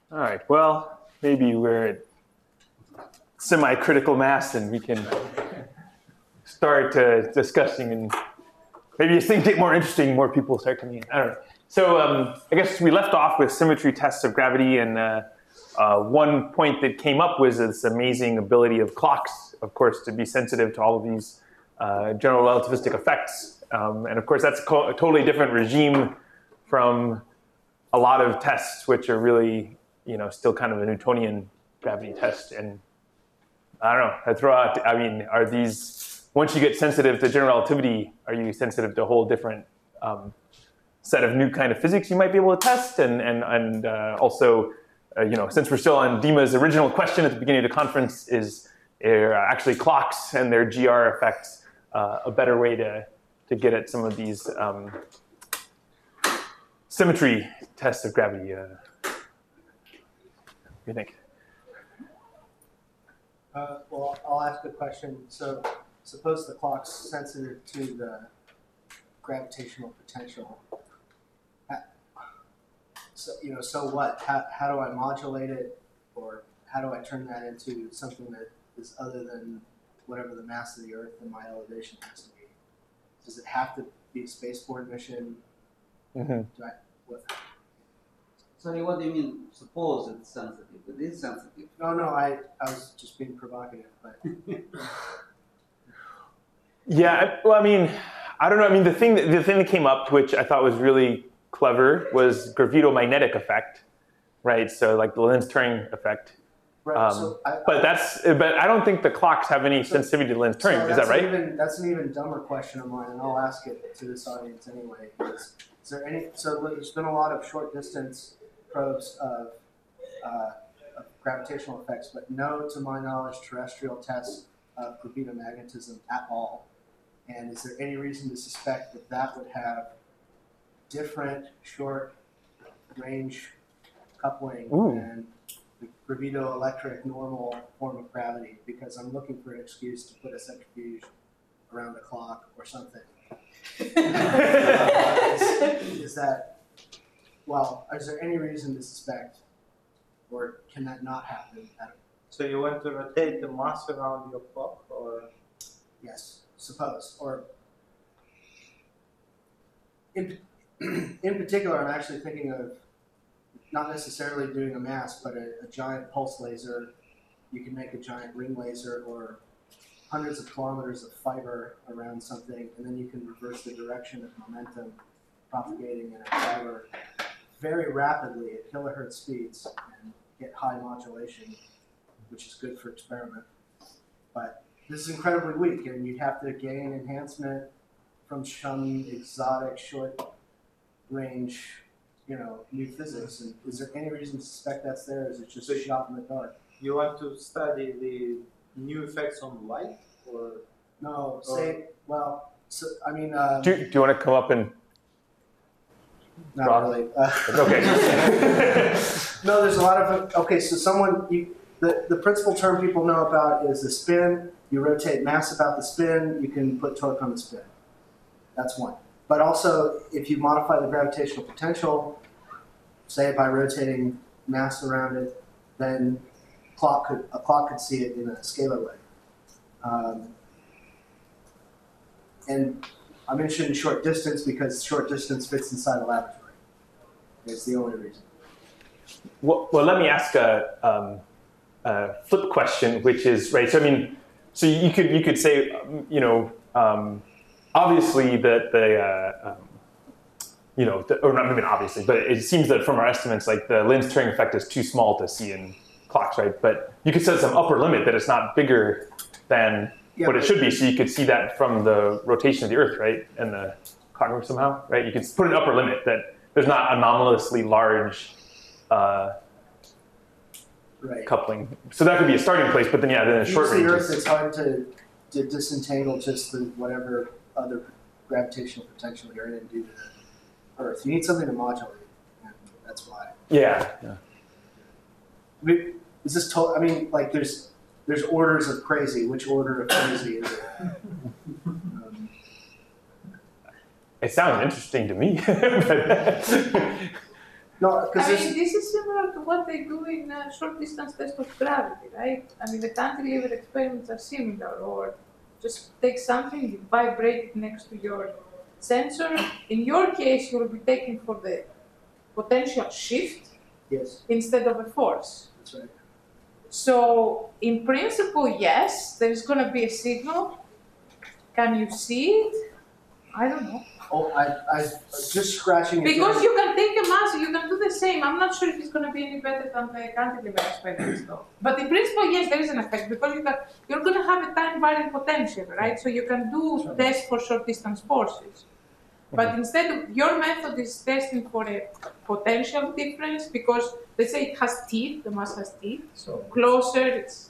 All right. Well, maybe we're at semi-critical mass, and we can start discussing, and maybe as things get more interesting, more people start coming in. I don't know. So I guess we left off with symmetry tests of gravity, and one point that came up was this amazing ability of clocks, of course, to be sensitive to all of these general relativistic effects. And of course, that's a totally different regime from a lot of tests, which are really, still kind of a Newtonian gravity test. And I don't know, I throw out, are these, once you get sensitive to general relativity, are you sensitive to a whole different set of new kind of physics you might be able to test? And also, since we're still on Dima's original question at the beginning of the conference, is actually clocks and their GR effects a better way to get at some of these symmetry tests of gravity? What do you think? Well, I'll ask a question. So suppose the clock's sensitive to the gravitational potential. So what? How do I modulate it, or how do I turn that into something that is other than whatever the mass of the Earth and my elevation has to be? Does it have to be a spaceborne mission? Mm-hmm. Sorry, what do you mean? Suppose it's sensitive. It is sensitive. No, I was just being provocative, but Yeah, well, I don't know. The thing that came up, which I thought was really clever, was gravito-magnetic effect, right? So like the Lenz-Turing effect. right. But I don't think the clocks have any sensitivity to Lenz-Turing. Is that right? That's an even dumber question of mine, and I'll ask it to this audience anyway. Is there any? So there's been a lot of short distance probes of gravitational effects, but no, to my knowledge, terrestrial tests of gravitomagnetism at all. And is there any reason to suspect that would have different short range coupling than the gravito-electric normal form of gravity? Because I'm looking for an excuse to put a centrifuge around the clock or something. Is there any reason to suspect, or can that not happen? So you want to rotate the mass around your clock, or? Yes, suppose. Or in particular, I'm actually thinking of not necessarily doing a mass, but a giant pulse laser. You can make a giant ring laser or hundreds of kilometers of fiber around something, and then you can reverse the direction of momentum propagating in a fiber very rapidly at kilohertz speeds and get high modulation, which is good for experiment. But this is incredibly weak, and you'd have to gain enhancement from some exotic short range, new physics. And is there any reason to suspect that's there? Is it just a shot in the dark? You want to study the new effects on light, or? No, do you want to come up and? Not Rob? really. Okay. No, there's a lot of, the principal term people know about is the spin. You rotate mass about the spin, you can put torque on the spin. That's one. But also, if you modify the gravitational potential, say by rotating mass around it, then a clock could see it in a scalar way. And I mentioned short distance because short distance fits inside a laboratory. It's the only reason. Well, let me ask a flip question, which is, right, so you could say, obviously that or not even obviously, but it seems that from our estimates, like the Lenz-Turing effect is too small to see in clocks, right? But you could set some upper limit that it's not bigger than what it should be, so you could see that from the rotation of the Earth, right, and the clock somehow, right? You could put an upper limit that there's not anomalously large coupling. So that could be a starting place, but then then a short range. The Earth, it's hard to disentangle just the whatever other gravitational potential you're in and do to the Earth. You need something to modulate, and that's why. Yeah. Is this there's orders of crazy. Which order of crazy is it? It sounds interesting to me. No, because I mean, this is similar to what they do in short distance test of gravity, right? I mean, the cantilever experiments are similar, or just take something, you vibrate it next to your sensor. In your case, you will be taking for the potential shift yes, instead of a force. that's right. So, in principle, yes, there is going to be a signal. Can you see it? I don't know. Oh, I just scratching it. Because down. you can take a mass, you can do the same. I'm not sure if it's going to be any better than the cantilever experiments, though. But in principle, yes, there is an effect because you're going to have a time varying potential, right? So you can do tests for short distance forces. But instead of your method is testing for a potential difference because let's say it has teeth, the mass has teeth, so closer it's.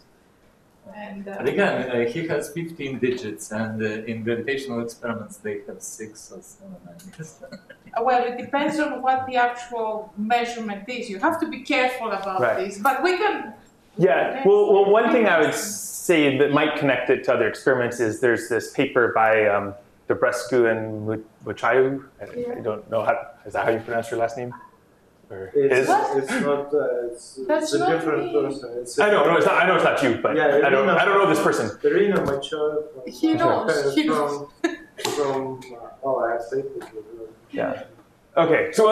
And But again, he has 15 digits, and in gravitational experiments they have 6 or 7, I guess. well, it depends on what the actual measurement is. You have to be careful about Right. this, but we can. Yeah. Well, one thing I would say that might connect it to other experiments is there's this paper by Dobrescu and Muchayu. I don't know is that how you pronounce your last name? Or his? It's not. That's It's a not different me. person. It's I know, no, it's not. I know it's not you, but Yeah, I don't know this person. Irina Machar. He knows, he knows. From I say it. Yeah. Okay. So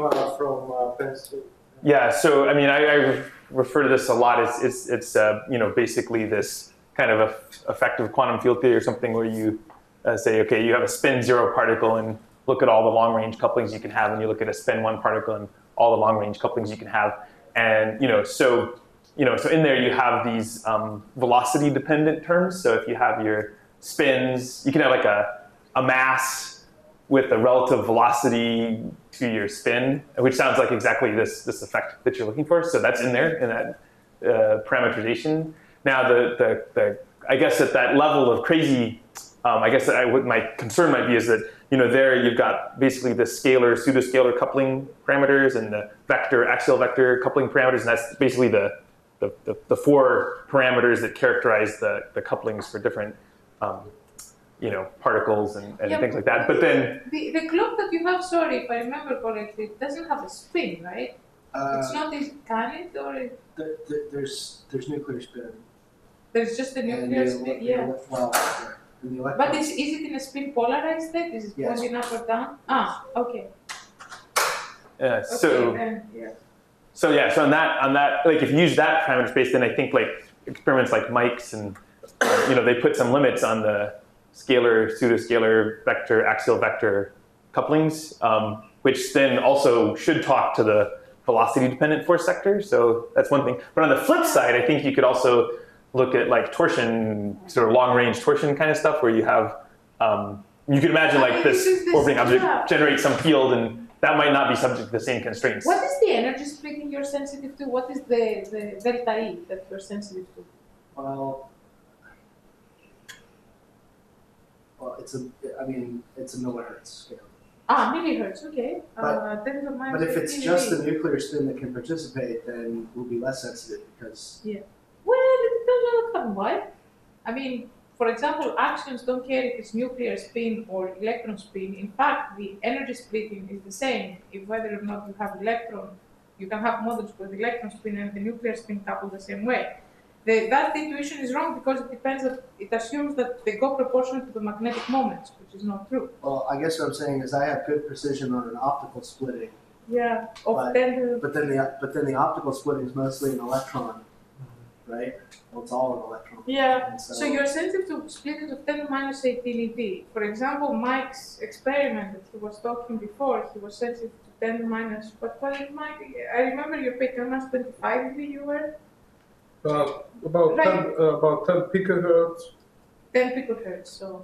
From Pennsylvania. yeah. So I mean, I refer to this a lot. It's basically this kind of effective quantum field theory or something where you say, okay, you have a spin 0 particle and look at all the long range couplings you can have, and you look at a spin 1 particle and all the long range couplings you can have, and so in there you have these velocity dependent terms. So if you have your spins, you can have like a mass with a relative velocity to your spin, which sounds like exactly this effect that you're looking for. So that's in there in that parameterization. Now the I guess at that level of crazy, I guess what my concern might be is that there you've got basically the scalar, pseudoscalar coupling parameters and the vector, axial vector coupling parameters, and that's basically the 4 parameters that characterize the couplings for different particles and things like that. But then the clock that you have, sorry if I remember correctly, it doesn't have a spin, right? It's not this, can it, or There's nuclear spin. there's just a And nuclear spin? Yeah. Well, and the But electron. is it in a spin polarized state? Is it Yes. pointing up or down? Ah, okay. so. Okay, then, yeah. So yeah, so on that, like if you use that parameter space, then I think like experiments like Mike's and they put some limits on the scalar, pseudoscalar, vector, axial vector couplings, which then also should talk to the velocity dependent force sector. So that's one thing. But on the flip side, I think you could also look at like torsion, sort of long range torsion kind of stuff, where you have you could imagine like this orbiting object generates some field, and that might not be subject to the same constraints. What is the energy splitting you're sensitive to? What is the delta E that you're sensitive to? Well, it's a millihertz scale. Ah, millihertz, okay. But- 10 to the minus But if it's 15 just eV. the nuclear spin that can participate, then we'll be less sensitive because Well, it depends on the outcome. Why? I mean, for example, axions don't care if it's nuclear spin or electron spin. In fact, the energy splitting is the same. If whether or not you have electron, you can have models with electron spin and the nuclear spin coupled the same way. That intuition is wrong because it assumes that they go proportional to the magnetic moments, which is not true. well, I guess what I'm saying is I have good precision on an optical splitting, Yeah, of But- 10 to but then the optical splitting is mostly an electron, right? Well, it's all an electron. yeah. And So you're sensitive to splitting of 10 to minus 18 eV. For example, Mike's experiment that he was talking before, he was sensitive to 10 to minus, what was it, Mike? I remember your paper, 10 minus 25 eV you were? About Right. 10 picohertz. 10 picohertz, so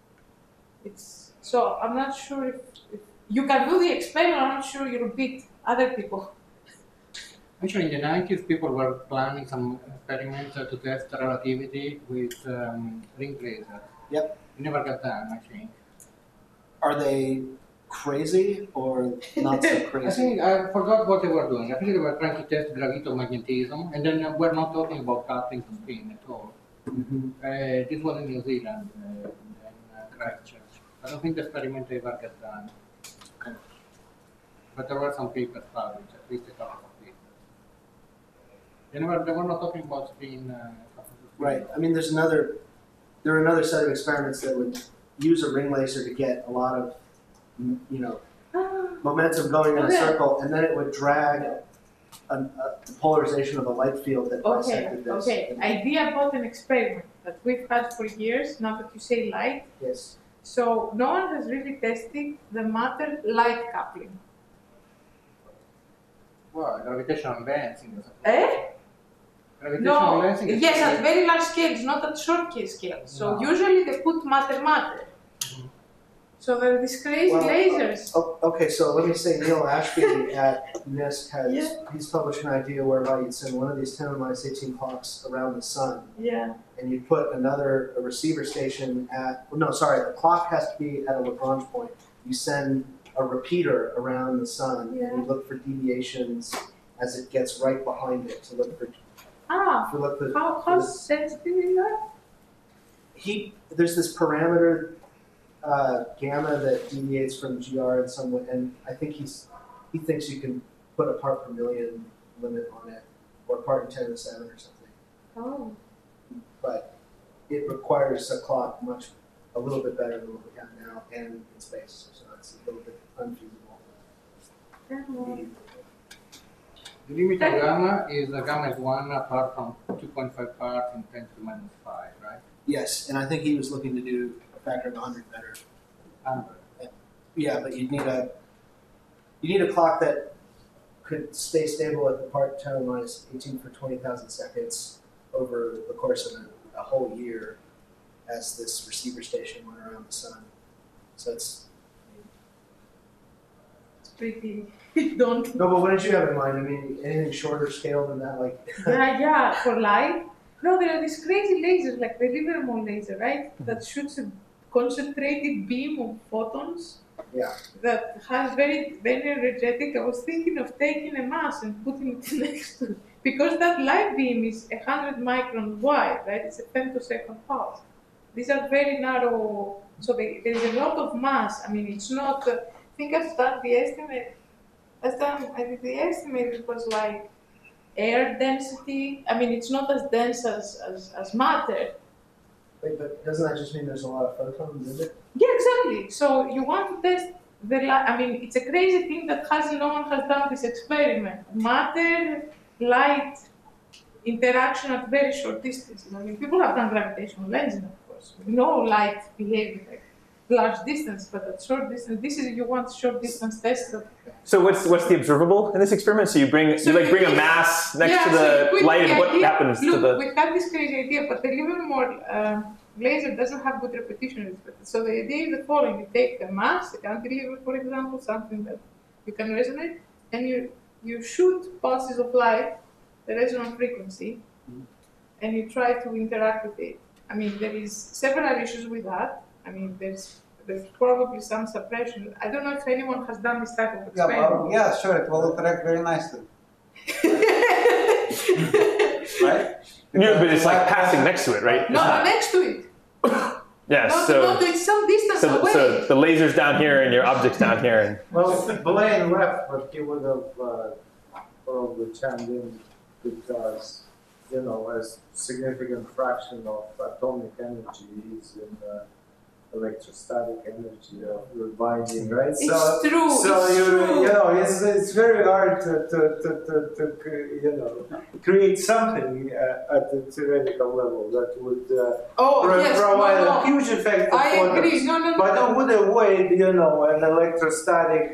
so I'm not sure if you can do the experiment, I'm not sure you'll beat other people. Actually, in the 90s, people were planning some experiments to test relativity with ring lasers. Yep. It never got done, I think. Are they crazy or not so I crazy? think I forgot what they were doing. I think they were trying to test gravitomagnetism, and then we're not talking about coupling to spin at all. Mhm. This was in New Zealand, in Christchurch. I don't think the experiment ever got done. but there were some papers published, at least a couple of papers. They were not talking about spin. Right. I mean, there are another set of experiments that would use a ring laser to get a lot of, momentum going in a Okay. circle, and then it would drag the polarization of a light field that Okay, bisected this. okay. Idea about an experiment that we've had for years, now that you say light. Yes. So no one has really tested the matter-light coupling. Well, gravitational lensing. Eh? Gravitational No, lensing is yes, at very large scales, not at short scales. So No. usually they put matter. So there are these crazy Well, lasers. Okay, so let me say Neil Ashby at NIST has, Yeah. he's published an idea whereby you'd send one of these 10⁻18 clocks around the sun, Yeah. and you put a receiver station the clock has to be at a Lagrange point. You send a repeater around the sun, and you Yeah. look for deviations as it gets right behind it to look for, Ah, how sensitive is that? there's this parameter, gamma, that deviates from GR in some way, and I think he thinks you can put a part per million limit on it, or part in 10 to the 7 or something. Oh. But it requires a clock a little bit better than what we have now, and in space, so it's a little bit unfeasible. The limit of gamma is gamma is 1 apart from 2.5 parts in 10 to the minus 5, right? Yes, and I think he was looking to do a factor of 100 better. 100. Yeah, but you need a clock that could stay stable at the part 10⁻18 for 20,000 seconds over the course of a whole year as this receiver station went around the sun. So it's Pretty don't. no, but what did you have in mind? I mean, anything shorter scale than that, like Yeah, for light. No, there are these crazy lasers, like the Livermore laser, right? That shoots a concentrated beam of photons. Yeah. That has very, very energetic. I was thinking of taking a mass and putting it next to it. Because that light beam is 100 microns wide, right? It's a femtosecond pulse. These are very narrow, so there's a lot of mass. I mean, it's not, I think I've done the estimate. Last time I did the estimate, it was like air density. I mean, it's not as dense as matter. Wait, but doesn't that just mean there's a lot of photons in it? Yeah, exactly. So you want to test the light. I mean, it's a crazy thing that no one has done this experiment. Matter, light interaction at very short distances. I mean, people have done gravitational lensing, of course. We know light behaves like large distance, but at short distance, you want short distance tests. So what's the observable in this experiment? So you bring a mass next to the light, and what happens to the? We had this crazy idea, but the Livermore laser doesn't have good repetition rates. So the idea is the following: you take a mass, a cantilever, for example, something that you can resonate, and you shoot pulses of light, the resonant frequency, and you try to interact with it. I mean, there is several issues with that. I mean, there's probably some suppression. I don't know if anyone has done this type of experiment. Yeah, sure, it will interact very nicely. Right? Yeah, but it's like passing next to it, right? No, next to it. Yeah. No, it's some distance away. So the laser's down here and your object's down here, and Well, Blaine left, but he would have probably chimed in because, a significant fraction of atomic energy is in electrostatic energy of the binding, right? It's true. It's very hard to create something at the theoretical level that would provide a huge effect. I agree. No. But it would avoid, an electrostatic,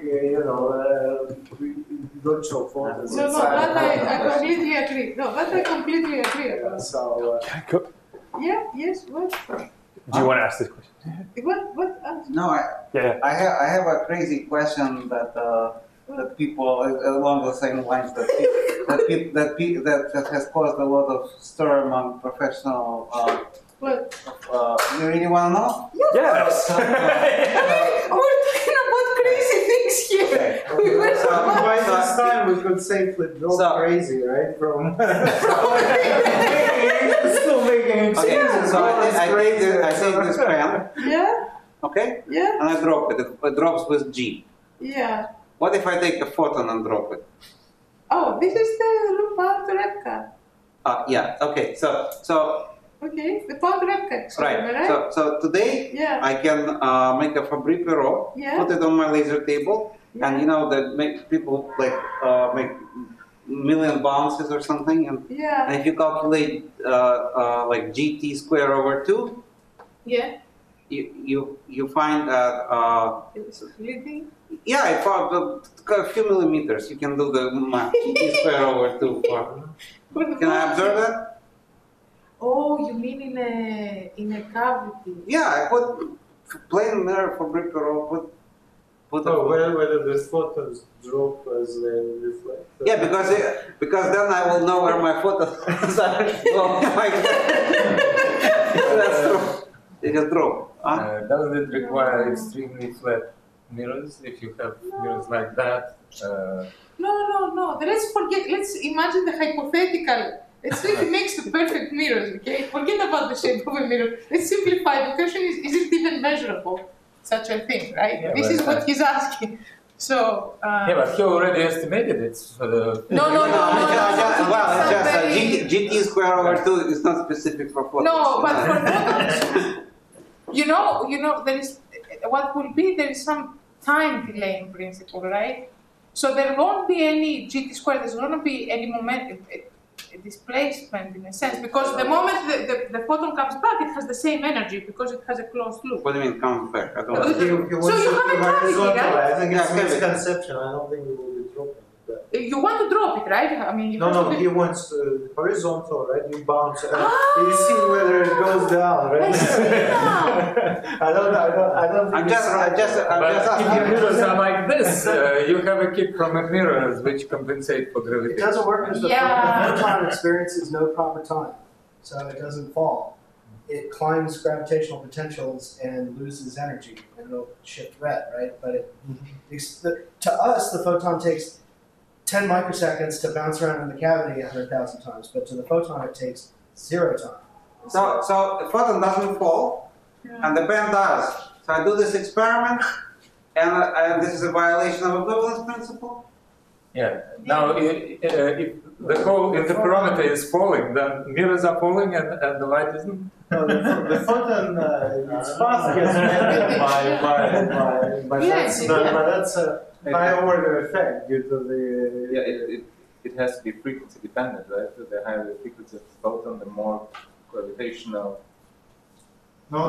virtual photon. No, that I completely agree. No, that I completely agree about. So, Yeah, yes, what? do you want to ask this question? What? No, Yeah. I have a crazy question that people along the same lines that has caused a lot of stir among professional. What? You really want to know? Yes. We're talking about crazy things here. We were so by this time we could safely drop crazy, right? From still making excuses. So I take this pen, Yeah, okay? yeah, And I drop it. It drops with G. yeah. What if I take a photon and drop it? Oh, this is the Pound-Repka. Yeah. Okay. So Okay, the Pound-Repka experiment, right? So today Yeah. I can make a Fabry-Perot, Yeah. put it on my laser table, Yeah. and you know that make people like make million bounces or something, and Yeah. if you calculate like GT square over 2, Yeah. you find that It's leading. yeah, I found a few millimeters. You can do the math. GT square over 2. Can I observe that? Oh, you mean in a cavity? Yeah, I put plain mirror Fabry-Perot. Put Oh, whether the photons drop as they reflect? yeah, because then I will know where my photons are. Well, that's true. They just drop. Huh? Does it require extremely flat mirrors if you have mirrors like that? No. Let's forget. Let's imagine the hypothetical. Let's say it makes the perfect mirrors, okay? Forget about the shape of a mirror. Let's simplify. The question is it even measurable? Such a thing, right? Yeah, This but is what he's asking. So. Yeah, but he already estimated it. No. Well, it's just Something GT square over 2 is not specific for photons. No, but for photons, you know, there is what will be. There is some time delay in principle, right? So there won't be any GT square. There's going to be any momentum. A displacement in a sense, because the moment the photon comes back, it has the same energy because it has a closed loop. What do you mean comes back? I don't So know. you have a cavity, right? I think it's Yeah, cavity. misconception. I don't think it will be dropping that. You want to drop it, right? I mean, it has No, to be- he wants horizontal, right? You bounce and you see whether it goes down, I right? see now. I don't think I'm just But if your asking. mirrors are like this, you have a kick from a mirror which compensate for It gravitation. doesn't work because the Yeah. photon experiences no proper time, so it doesn't fall. It climbs gravitational potentials and loses energy, and it'll shift red, right? But to us, the photon takes 10 microseconds to bounce around in the cavity 100,000 times, but to the photon, it takes 0 time. So the photon doesn't fall, and the pen does. So I do this experiment, and this is a violation of equivalence principle. Yeah. Now, if the whole interferometer is falling, then mirrors are falling and the light isn't. No, the photon, its path gets bended by Yes, that's a high order effect due to the. Yeah, it has to be frequency dependent, right? So the higher the frequency of the photon, the more gravitational. No.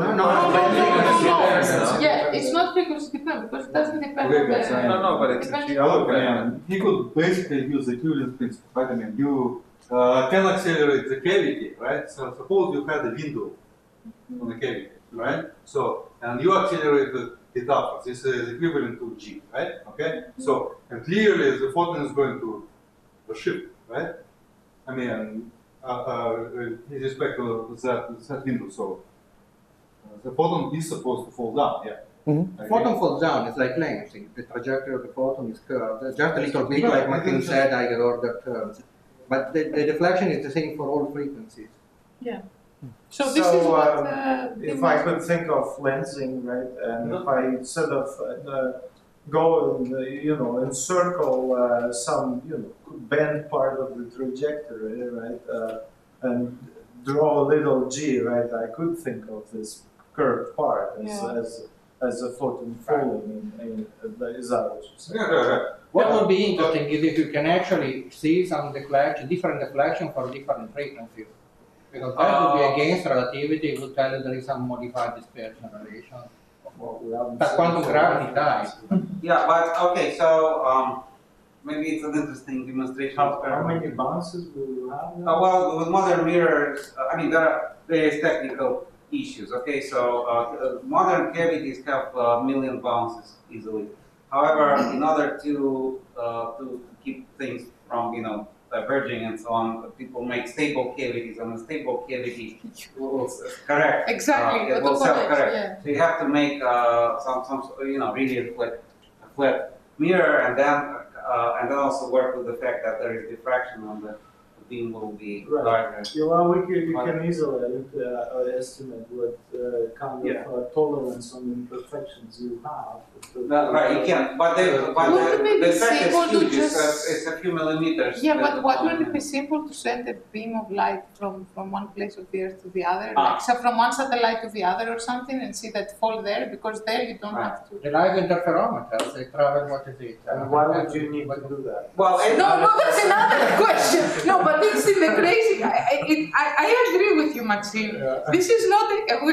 Yeah, it's not frequency dependent because it doesn't depend on the. No, but it's depends- a Yeah, he could basically use the equivalence principle, right? I mean, you can accelerate the cavity, right? So suppose you had a window on the cavity, right? So, and you accelerated it upwards. This is equivalent to g, right? Okay? So, and clearly the photon is going to shift, right? I mean, with respect to that window, so the photon is supposed to fall down, yeah. The photon falls down, it's like lengthening. The trajectory of the photon is curved. Just a little bit, like Martin said, higher order terms. But the deflection is the same for all frequencies. So this is what. If I could think of lensing, right, and if I sort of go and encircle some bend part of the trajectory, right, and draw a little g, right, I could think of this curved part as a photon falling in is that what you say? Yeah. What would be interesting is if you can actually see some deflection, different deflection for different frequencies. Because that would be against relativity, it would tell you there is some modified dispersion relation. But quantum gravity dies. Yeah, but okay, so maybe it's an interesting demonstration. How many bounces will you have? Well, with modern mirrors, I mean, there are various technical issues. Okay, so modern cavities have a million bounces easily. However, in order to keep things from diverging and so on, people make stable cavities, and a stable cavity will correct. Exactly. It will self-correct. Yeah. So you have to make some really a flat mirror, and then also work with the fact that there is diffraction on the beam will be Right. larger. Yeah, well, we can easily estimate what kind Yeah. of tolerance on imperfections you have. Right, you can, but Wouldn't it the be effect simple is to huge, just- it's a few millimeters. Yeah, the but wouldn't it volume. be simple to send a beam of light from one place of the Earth to the other? Ah. Like, so from one satellite to the other or something and see that fall there? Because there you don't Right. have to. The live interferometers, they travel, what is it? And why would you need to do that? Well, No, that's another question. No, but it's in the crazy. I agree with you, Maxime. This is not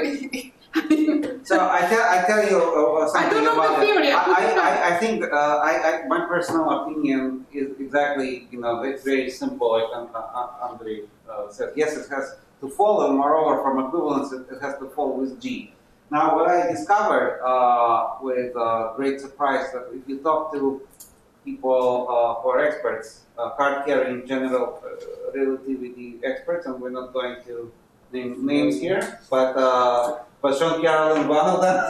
so I tell you something don't know the about it. theory, I couldn't I think my personal opinion is exactly, it's very simple. Like Andrei said, yes, it has to fall, and moreover, from equivalence, it has to fall with G. Now, what I discovered with great surprise that if you talk to people who are experts, card-carrying general relativity experts, and we're not going to name names here, but Sean Carroll, one of them,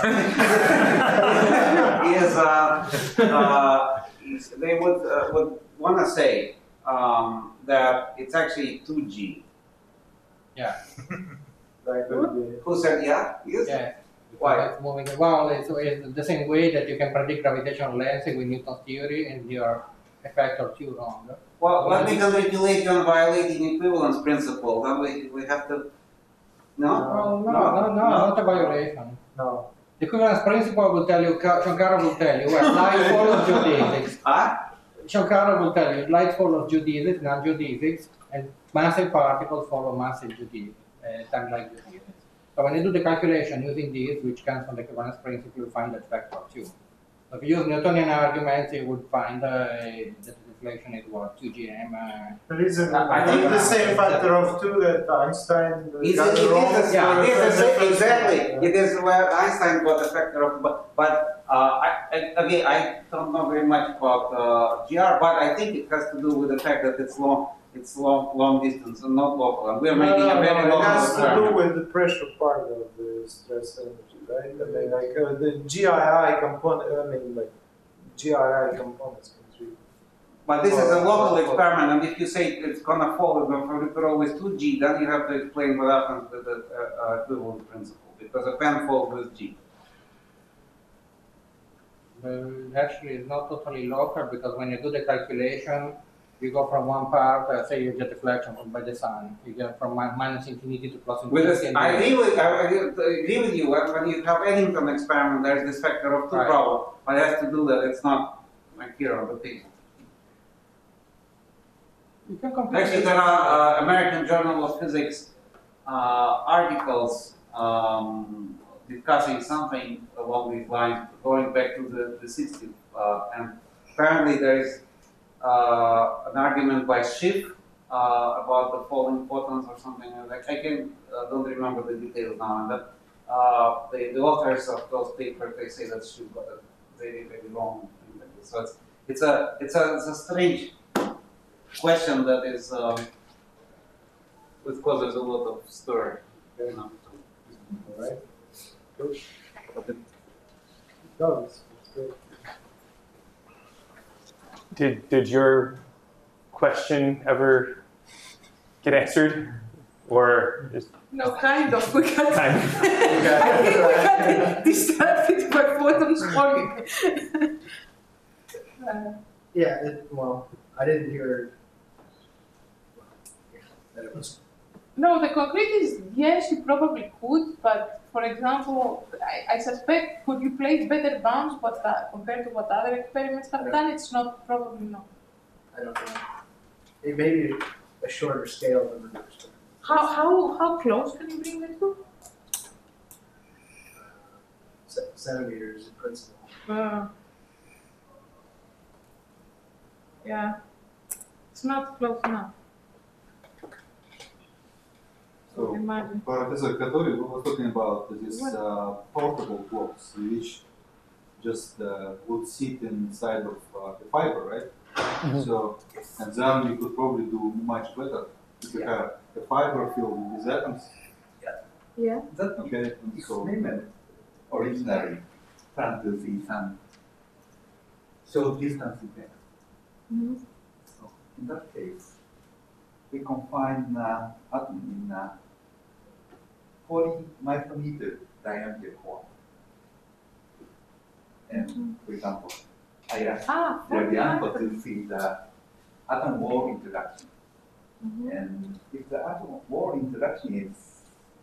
they would want to say that it's actually 2G. Yeah. That would be. Who said yeah? Yes. Yeah. Why? It's moving. Well, it's the same way that you can predict gravitational lensing with Newton's theory and your effect or two wrong. Well, let me congratulate you on violating equivalence principle. Then we have to. No? No, not a violation. No. The equivalence principle will tell you, Shankara will tell you, well, light follows geodesics. Huh? Shankara will tell you, light follows geodesics, non-geodesics, and massive particles follow massive geodesics, time-like geodesics. So when you do the calculation using these, which comes from the equivalence principle, you find that factor of 2. So if you use Newtonian arguments, you would find that the deflection is what, 2gm. There isn't I think the same factor of 2 that Einstein It got wrong. exactly. It is where Einstein got the factor of, but I don't know very much about GR, but I think it has to do with the fact that it's long distance and not local. And we're making a very It long has to do experiment. with the pressure part of the stress energy, right? I mean, like the GII component, GII components contribute. But this is a local experiment, and if you say it's gonna fall if it always 2G, then you have to explain what happens with the equivalence principle, because a pen falls with G. Actually, it's not totally local because when you do the calculation, you go from one part, say you get deflection by the sun, you get from minus infinity to plus infinity. I agree with you. When you have Eddington experiment, there's this factor of 2 Right. problem, but it has to do that. It's not like here on the page. You can compare Actually, it. there are American Journal of Physics articles discussing something along these lines, going back to the 60s. And apparently there is an argument by Schiff about the falling photons or something like that. I don't remember the details now. And that the authors of those papers, they say that Schiff got a very, very long thing like this. So it's a strange question that is which causes a lot of stir. You know. All right. Good. No, it's great. Did your question ever get answered, or is No, kind of. We got. Kind I think we got distracted by photons falling. Yeah, well, I didn't hear that it was. No, the concrete is yes, you probably could, but for example, I suspect could you place better bounds compared to what other experiments have done? It's not, probably not. I don't know. It may be a shorter scale than the others. How close can you bring it to? Centimeters in principle. Yeah, it's not close enough. So, Imagine. Professor Katori was talking about these portable blocks, which just would sit inside of the fiber, right? So, and then we could probably do much better if you have a fiber filled with these atoms. Yeah. That Okay, and so experiment originally fantasy and so distance effect. Mm-hmm. So in that case, we confine atom in 40 micrometer diameter core. And for example, I asked Derbianco to see the atom wall interaction. And if the atom wall interaction is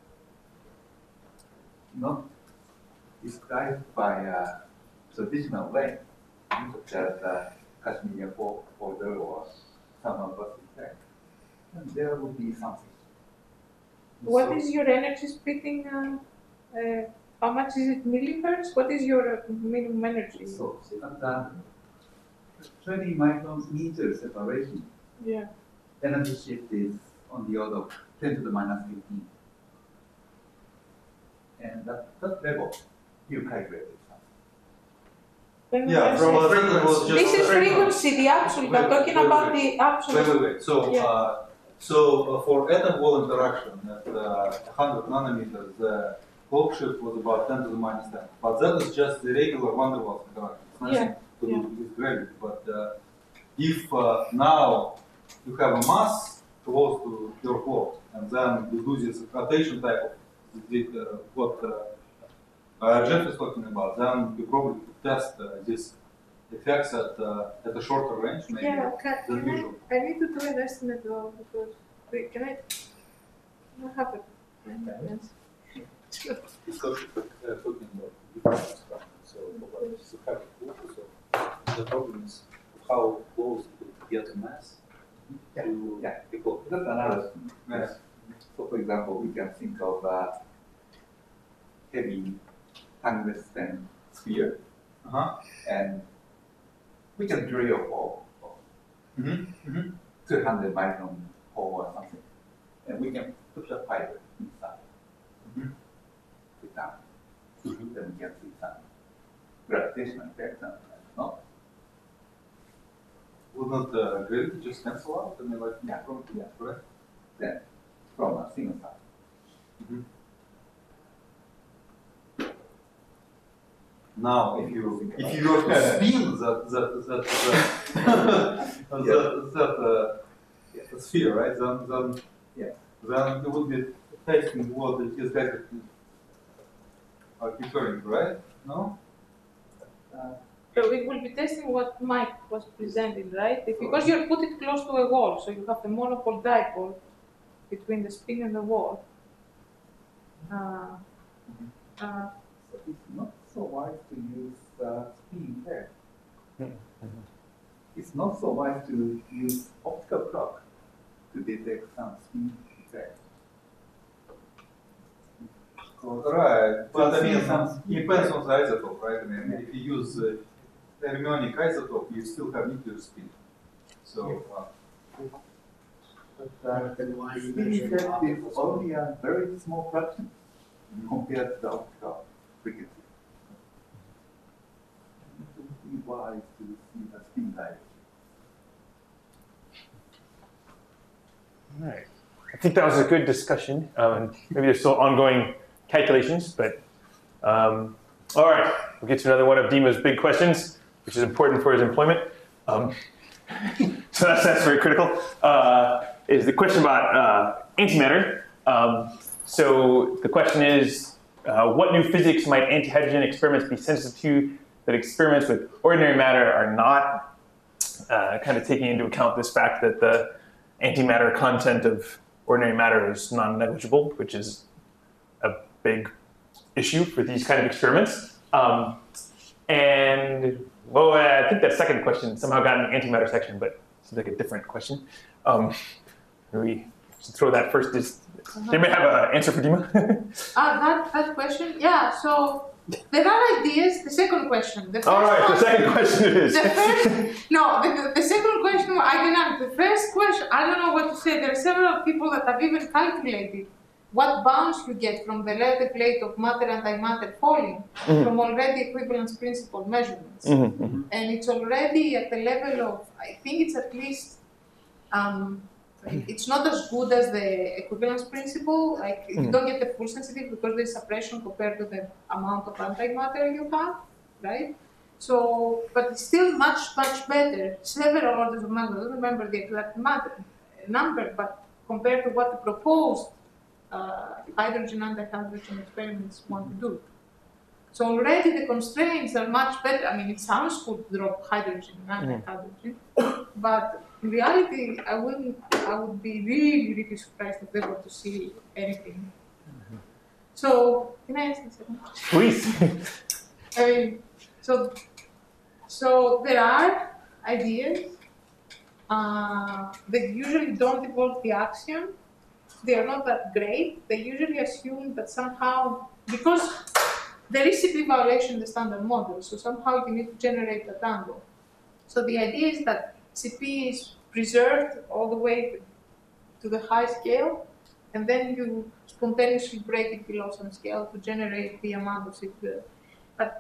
not described by a traditional way, such as Kashmir folder or some of us effect, then there will be something. What is your energy splitting? How much is it milliamperes? What is your minimum energy? So at 20 micrometer separation, Yeah. energy shift is on the order of 10 to the minus 15. And at that level, you calculate it. Yeah, from a certain was just. This is frequency, the absolute. I'm talking about the absolute. Wait. So, for atom wall interaction at 100 nanometers, the clock shift was about 10 to the minus 10. But that is just the regular van der Waals interaction. It's nothing to do with gravity. But if now you have a mass close to your clock, and then you do this rotation type of what Jeff is talking about, then you probably test these effects at a shorter range, maybe than usual. I need to do an estimate though, because can I have it? It's talking about different structures. So, you have a focus of the problem is how close to get a mass. Yeah, because that's another thing. Yes. So, for example, we can think of a heavy tungsten sphere, and we can drill a hole, 200 micron hole or something, and we can put a fiber inside. Put down. Then we can see some gravitational effects and no. Will not gravity just cancel out? I mean, like, right? Then from a single side. Now, if you were to spin that sphere, right? Then you would be testing what it is that are referring to, right? No? So it will be testing what Mike was presenting, right? Because you're put it close to a wall, so you have the monopole dipole between the spin and the wall. So it's not so wise to use spin effect. It's not so wise to use optical clock to detect some spin effect. Right, but I mean, depends on the isotope, right? I mean, if you use fermionic isotope, you still have nuclear spin. So, Then why are you spin measuring effect is optical? only a very small fraction compared to the optical frequency. It would be wise to see the spin direction. All right. I think that was a good discussion. Maybe there's still ongoing calculations, but all right. We'll get to another one of Dima's big questions, which is important for his employment. So that's very critical. Is the question about antimatter. So the question is, what new physics might anti-hydrogen experiments be sensitive to that experiments with ordinary matter are not? Kind of taking into account this fact that the antimatter content of ordinary matter is non-negligible, which is a big issue for these kind of experiments. And well, I think that second question somehow got in the antimatter section, but it seems like a different question. We should throw that first. They may have an answer for Dima. That question, yeah. So there are ideas. The second question. The first All right, one, the second question is. The second question I can answer. The first question, I don't know what to say. There are several people that have even calculated what bounds you get from the letter plate of matter and antimatter falling from already equivalence principle measurements. And it's already at the level of, I think it's at least, it's not as good as the equivalence principle. Like you don't get the full sensitivity because there's suppression compared to the amount of antimatter you have, right? So, but it's still much, much better. Several orders of magnitude. I don't remember the exact number, but compared to what the proposed hydrogen anti-hydrogen experiments want to do. So already the constraints are much better. I mean, it sounds good to drop hydrogen and anti-hydrogen, but in reality, I would be really, really surprised if they were to see anything. So, can I ask a second? Please. I mean, so there are ideas. They usually don't involve the axiom. They are not that great. They usually assume that somehow, because there is CP violation in the standard model, so somehow you need to generate that angle. So the idea is that CP is preserved all the way to the high scale, and then you spontaneously break it below some scale to generate the amount of CP. But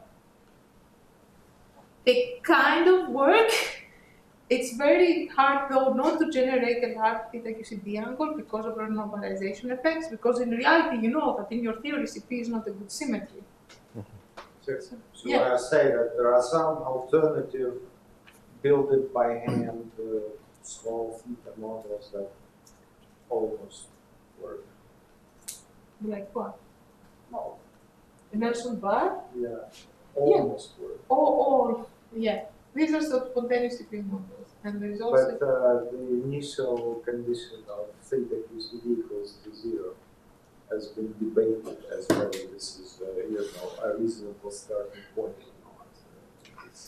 they kind of work. It's very hard, though, not to generate a large theta QCD angle because of renormalization effects, because in reality, you know that in your theory, CP is not a good symmetry. So I say that there are some alternative build it by hand small theta models that almost work. Like what? No. Nelson bar? Yeah, almost work. Oh, yeah. These are spontaneous CP models, and there is also. But the initial condition of theta QCD equals to 0 has been debated as whether this is a reasonable starting point or not.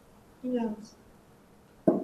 Yes.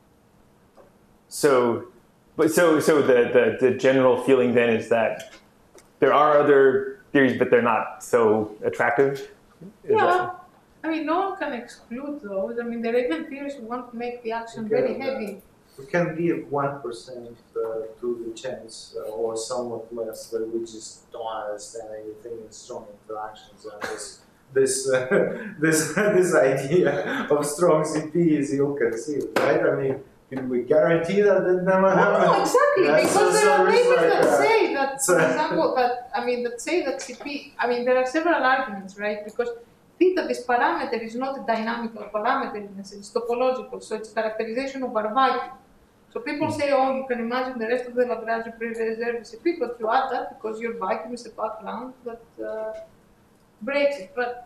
So the general feeling then is that there are other theories, but they're not so attractive. Yeah. I mean, no one can exclude those. I mean, there are even theories who want to make the action very heavy. We can give 1% to the chance, or somewhat less, that we just don't understand anything in strong interactions. And this idea of strong CP is ill-conceived, right? I mean, can we guarantee that it never happens? No, exactly, because there are papers that say that, so for example, that say that CP. I mean, there are several arguments, right? Because theta, this parameter, is not a dynamical parameter in a sense, it's topological, so it's characterization of our vacuum. So people say, oh, you can imagine the rest of the Lagrange preserve CP, but you add that because your vacuum is a background that breaks it. But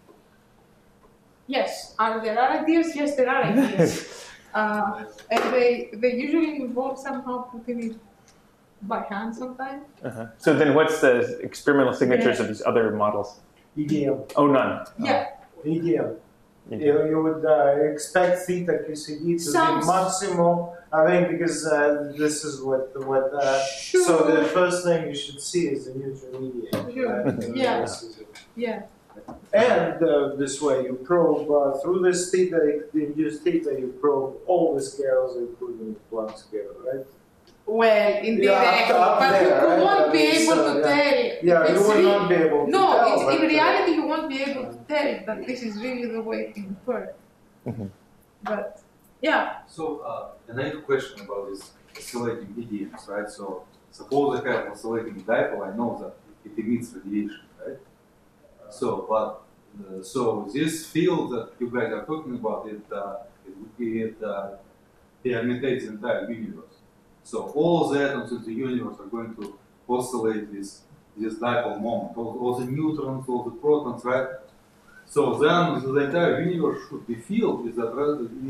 yes, there are ideas. Yes, there are ideas, and they usually involve somehow putting it by hand sometimes. So then, what's the experimental signatures of these other models? EDM. Oh, none. Yeah. EDM. You would expect theta QCD to be maximal. I mean, because this is what sure. So the first thing you should see is the neutral medium. Sure. Right? Yeah. And this way you probe through this theta, induced theta, you probe all the scales, including the Planck scale, right? Well, in the but you won't be able to tell. Yeah, you will not be able to tell. No, in reality, you won't be able to tell that this is really the way things work. But, yeah. So, another question about this oscillating EDMs, right? So, suppose I have oscillating dipole, I know that it emits radiation, right? So, so this field that you guys are talking about, it permeates the entire universe. So all the atoms in the universe are going to oscillate with this dipole moment. All the neutrons, all the protons, right? So then the entire universe should be filled with that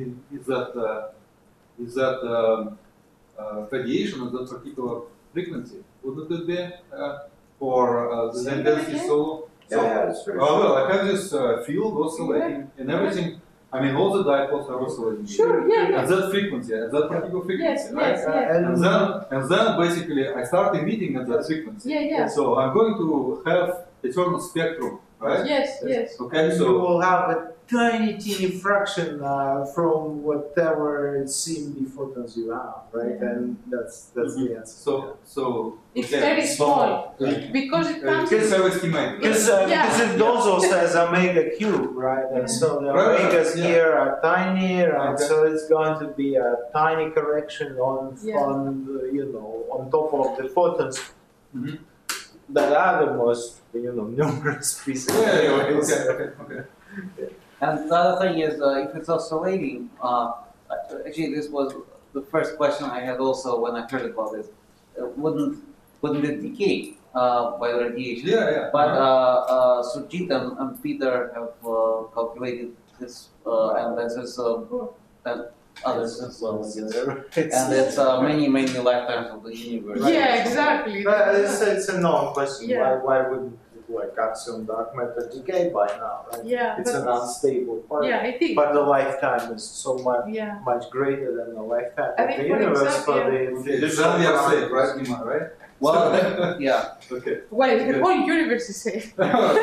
radiation at that particular frequency. Wouldn't it be for the intensity so? Well, I have this field oscillating and everything. I mean, all the dipoles are oscillating. Sure, yeah. At that frequency, at that particular frequency, right? Yes. And then basically I start emitting at that frequency. Yeah. So I'm going to have eternal spectrum, right? Yes. Okay, so you will have a teeny fraction from whatever CMB photons you have, right? And that's the answer. So it's very small because it comes. Because it also says omega cube, right? And so the omegas here are tiny, right? So it's going to be a tiny correction on top of the photons that are the most numerous pieces. Okay. And the other thing is, if it's oscillating, actually this was the first question I had also when I heard about this. Wouldn't it decay by the radiation? Yeah. But Surjit and Peter have calculated this, and this is and others as well. And it's many lifetimes of the universe. Yeah, exactly. But it's a known question. Yeah. Why wouldn't like axion dark matter decay by now, right? Yeah, It's an that's- unstable particle. Yeah, I think. But the lifetime is so much Yeah. much greater than the lifetime I of think the for universe example, for the Okay, then we are safe, right, Dima, right? Well, yeah. Okay. Well, the whole universe is safe.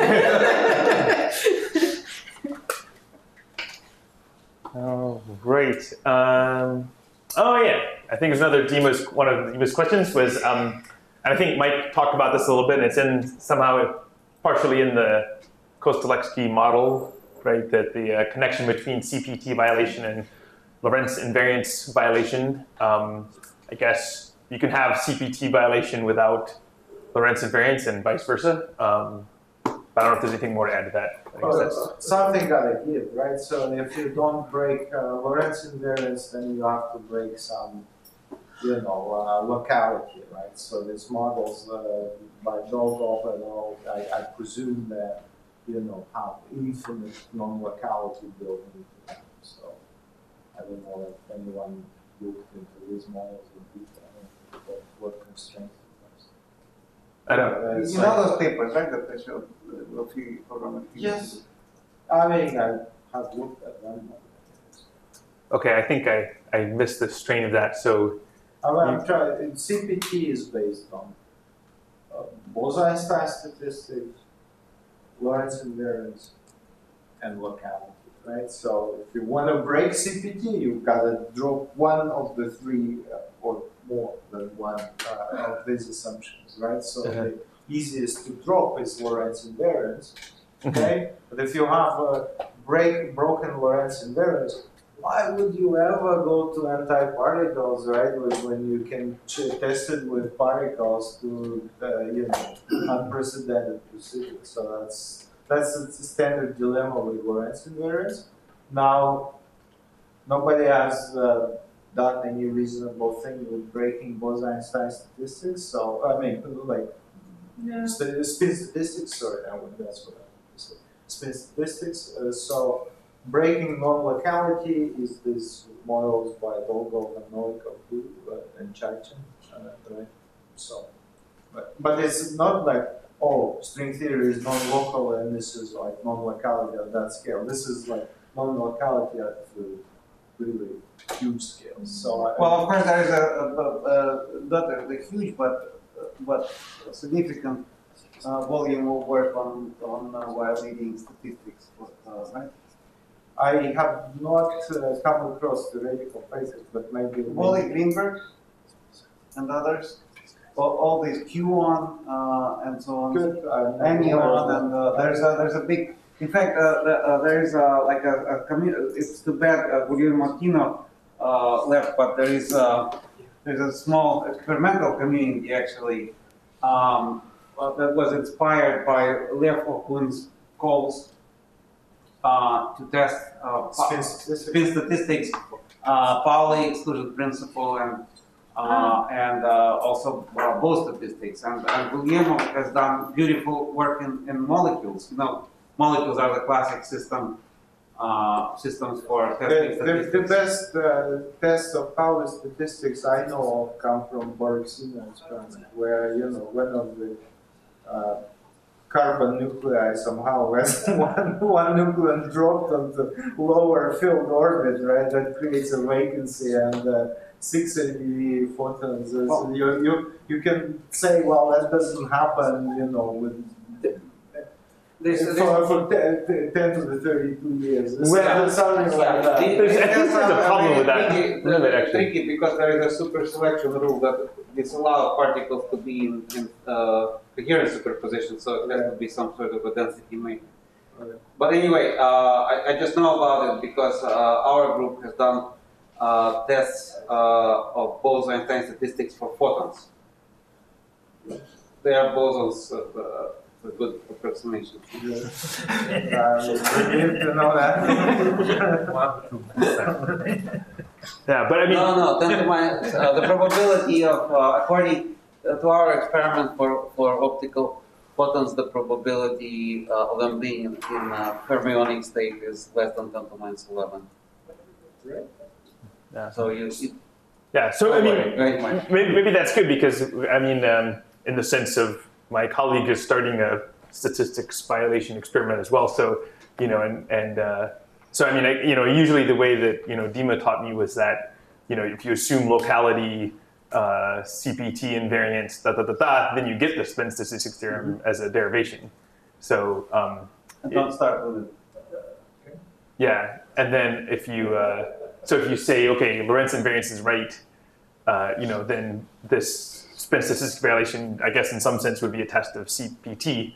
Oh, great. Oh yeah, I think there's another one of Dima's questions was, and I think Mike talked about this a little bit, and it's in somehow partially in the Kostelevsky model, right? That the connection between CPT violation and Lorentz invariance violation. I guess you can have CPT violation without Lorentz invariance and vice versa. But I don't know if there's anything more to add to that. I guess that's something gotta give, right? So if you don't break Lorentz invariance, then you have to break some, locality, right? So these models by Dolgov and all, I presume that, have infinite non-locality built into them. So I don't know if anyone looked into these models in detail, what constraints. I don't. You know those papers, right? That they showed a few programming. Yes. I mean, I have looked at them. Okay, I think I missed the strain of that. So I'm trying. CPT is based on Bose-Einstein statistics, Lorentz invariance, and locality, right? So if you want to break CPT, you've got to drop one of the three or more than one of these assumptions, right? So the easiest to drop is Lorentz invariance, okay? But if you have a broken Lorentz invariance, why would you ever go to anti-particles, right? When you can test it with particles to, unprecedented precision. So that's a standard dilemma with Lorentz invariance. Now, nobody has done any reasonable thing with breaking Bose-Einstein statistics. So I mean, spin statistics. Sorry, that's what I said. Spin statistics. So breaking non-locality is these models by Dolgov and Novikov and Chaitin, right? So, but it's not like, oh, string theory is non-local and this is like non-locality at that scale. This is like non-locality at really huge scales. So well, of course, there is not a huge but significant volume of work on violating statistics, right? I have not come across theoretical papers, but maybe Wally Greenberg and others. All these Q1 and so on, Anion, and there's a big. In fact, there is like a community. It's too bad Guglielmo Martino left, but there's a small experimental community actually that was inspired by Lev Okun's calls to test spin statistics, Pauli exclusion principle, and also Bose statistics. And Guglielmo has done beautiful work in molecules. Molecules are the classic systems for testing statistics. The best tests of Pauli statistics I know of come from Borg-Sina experiment, where one of the carbon nuclei somehow has one nucleon dropped onto lower field orbit, right? That creates a vacancy and 6 eV photons. You can say, well, that doesn't happen, with for 10 to the 32 years. Well, something like that. I think there's a problem with that. It's tricky because there is a super selection rule that disallows particles to be in coherent superposition, so it has to be some sort of a density made. Okay. But anyway, I just know about it because our group has done tests of Bose-Einstein statistics for photons. They are bosons a good approximation. We need to know that. Yeah, but I mean, No, 10 to minus, the probability of, according to our experiment for optical photons, the probability of them being in fermionic state is less than 10 to minus 11. yeah. So Yeah, so I mean, right, maybe that's good because I mean, in the sense of my colleague is starting a statistics violation experiment as well. So so I mean, usually the way that Dima taught me was that if you assume locality, CPT invariance, then you get the spin statistics theorem as a derivation. So don't start with it. yeah, and then if you say okay, Lorentz invariance is right, then this spin statistics violation, I guess in some sense would be a test of CPT,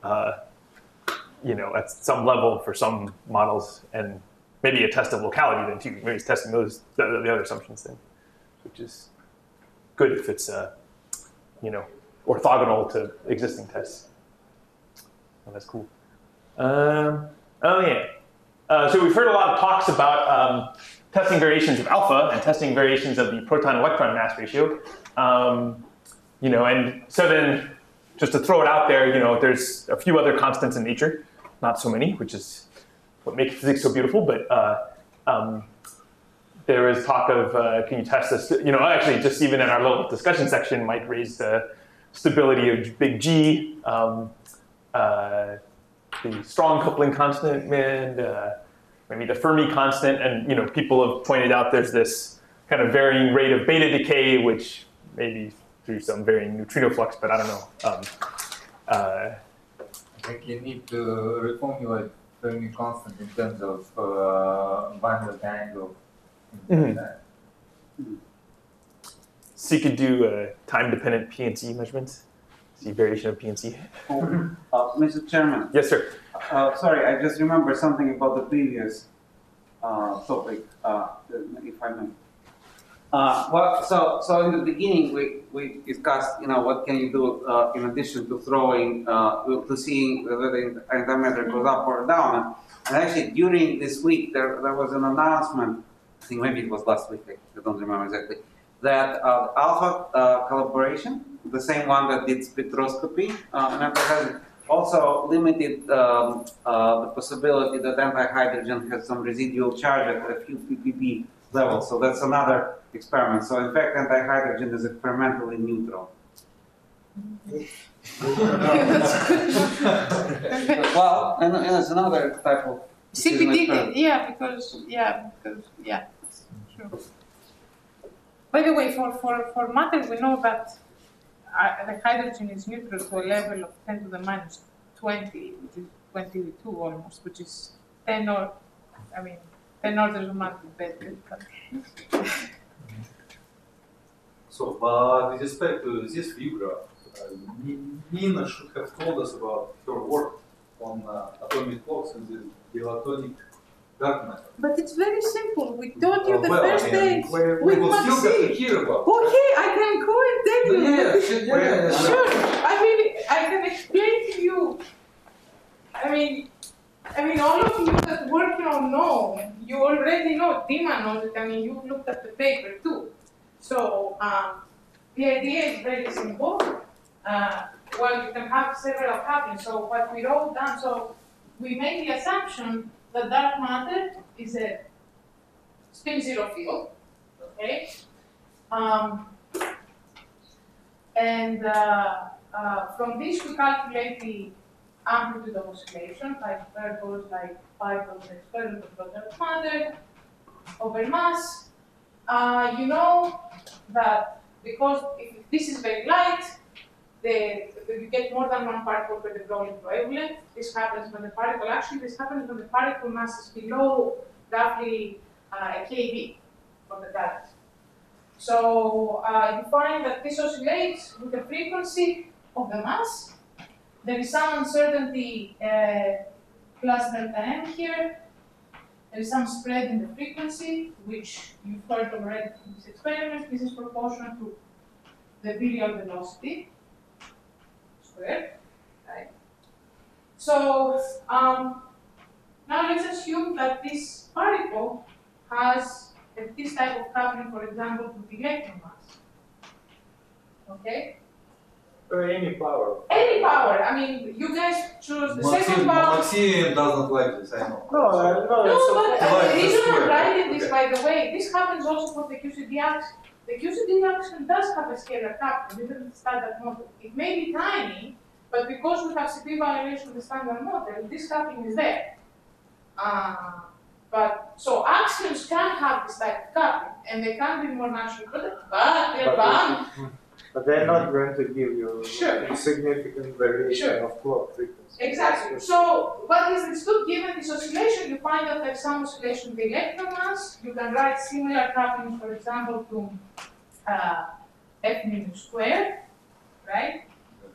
at some level for some models, and maybe a test of locality then too. Maybe it's testing the other assumptions then, which is good if it's orthogonal to existing tests. Oh, that's cool. So we've heard a lot of talks about testing variations of alpha and testing variations of the proton-electron mass ratio. And so then, just to throw it out there, there's a few other constants in nature, not so many, which is what makes physics so beautiful. But there is talk of, can you test this? Actually, just even in our little discussion section, might raise the stability of big G, the strong coupling constant, and maybe the Fermi constant. And people have pointed out there's this kind of varying rate of beta decay, which maybe through some varying neutrino flux, but I don't know. I think you need to reformulate Fermi constant in terms of Van der Angle. So you could do time-dependent PNC measurements, see variation of PNC. Mr. Chairman. Yes, sir. Sorry, I just remember something about the previous topic, if I may. So in the beginning we discussed, what can you do in addition to throwing, to seeing whether the antimatter goes up or down. And actually, during this week, there was an announcement. I think maybe it was last week. I don't remember exactly. That Alpha collaboration, the same one that did spectroscopy, also limited the possibility that antihydrogen has some residual charge at a few ppb levels. So that's another experiment. So in fact, antihydrogen is experimentally neutral. Well, and it's another type of CPT, sure. By the way, for matter, we know that the hydrogen is neutral to a level of 10 to the minus 20, which is 22 almost, which is 10 orders of magnitude better. So, with respect to this view graph, Nina should have told us about her work on atomic clocks and the electronic dark matter. But it's very simple. We told you the first day we will still have to hear about it. Okay, I can go and tell you. Yeah. Sure. I mean, I can explain to you. I mean, all of you that work know, you already know. Dima knows it. I mean, you looked at the paper too. So the idea is very simple. Well, you can have several couplings. So what we wrote down, so we made the assumption that dark matter is a spin zero field, okay? From this we calculate the amplitude of oscillation, like where goes like 5 of the experiment of dark matter over mass. You know that because if this is very light, you get more than one particle per de Broglie wavelength. This happens when the particle, this happens when the particle mass is below roughly a kV of the galaxy. So you find that this oscillates with the frequency of the mass. There is some uncertainty plus delta m here. There is some spread in the frequency, which you've heard already from this experiment. This is proportional to the virial velocity squared, right? So now let's assume that this particle has this type of coupling, for example, to the electron mass. Okay? Any power. Any power. I mean, you guys choose the second power. Maxim doesn't like this, I know. No, No, but Like the this reason I'm square. writing this, Okay. by the way, this happens also for the QCD action. The QCD action does have a scalar coupling, even in the standard model. It may be tiny, but because we have CP violation of the standard model, this coupling is there. But so axioms can have this type of coupling, and they can be more naturally produced, but they're bound. But they're not going to give you Sure. a significant variation Sure. of clock frequency. Exactly. So what is understood given this oscillation, you find that there's some oscillation of the electron mass. You can write similar couplings, for example, to F mu squared, right?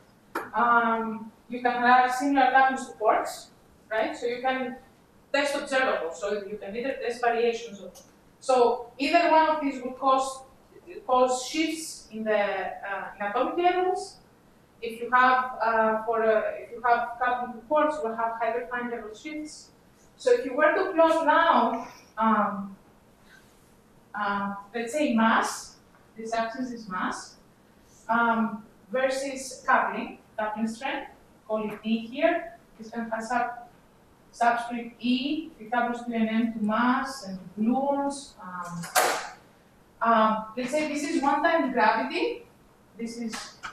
You can write similar couplings to quarks, right? So you can test observables, so you can either test variations of. So either one of these will cause shifts in the in atomic levels. If you have if you have coupling to quarks, you will have hyperfine level shifts. So if you were to plot now, let's say mass, this axis is mass, versus coupling strength, call it D here. This can has subscript E, it happens to an M to mass and gluons. Let's say this is 1 times gravity. This is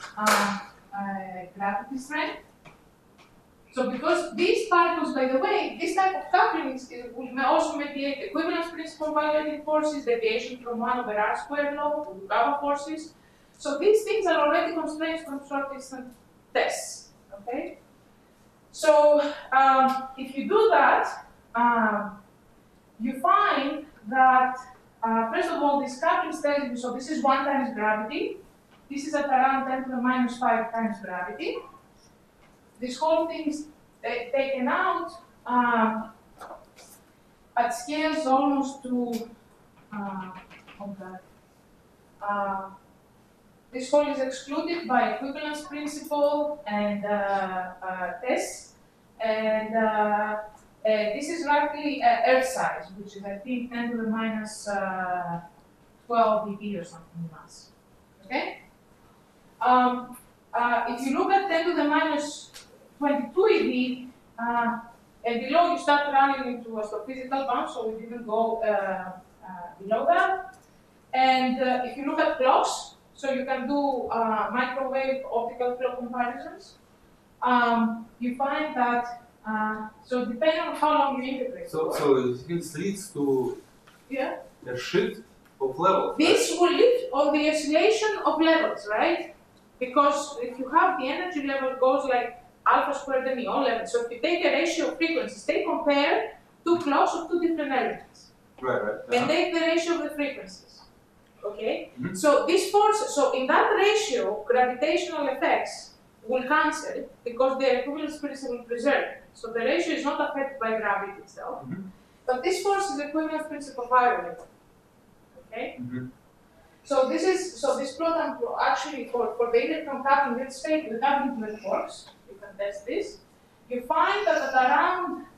gravity strength. So because these particles, by the way, this type of coupling will also mediate equivalence principle violating forces, deviation from 1 over R squared law, to gamma forces. So these things are already constraints from short distance tests. Okay. So if you do that, you find that first of all, this coupling tells you, so this is 1 times gravity. This is at around 10 to the minus 5 times gravity. This whole thing is taken out at scales almost to, this whole is excluded by equivalence principle and tests. And this is roughly Earth size, which is, I think, 10 to the minus 12 dB or something mass. Okay? If you look at 10 to the minus 22 eV, and below you start running into astrophysical bounds, so we didn't go below that. And if you look at clocks, so you can do microwave optical clock comparisons, you find that, so depending on how long you integrate. So this leads to Yeah. a shift of levels. This will lead on the oscillation of levels, right? Because if you have the energy level goes like alpha squared and all levels. So if you take a ratio of frequencies, they compare two clocks of two different elements. Right. And take the ratio of the frequencies. Okay? Mm-hmm. So this force, so in that ratio, gravitational effects will cancel because the equivalence principle preserved. So the ratio is not affected by gravity itself. Mm-hmm. But this force is equivalence principle violated. Okay? Mm-hmm. So this plot actually for the electron coupling, let's take the coupling to the quarks. You can test this. You find that at around,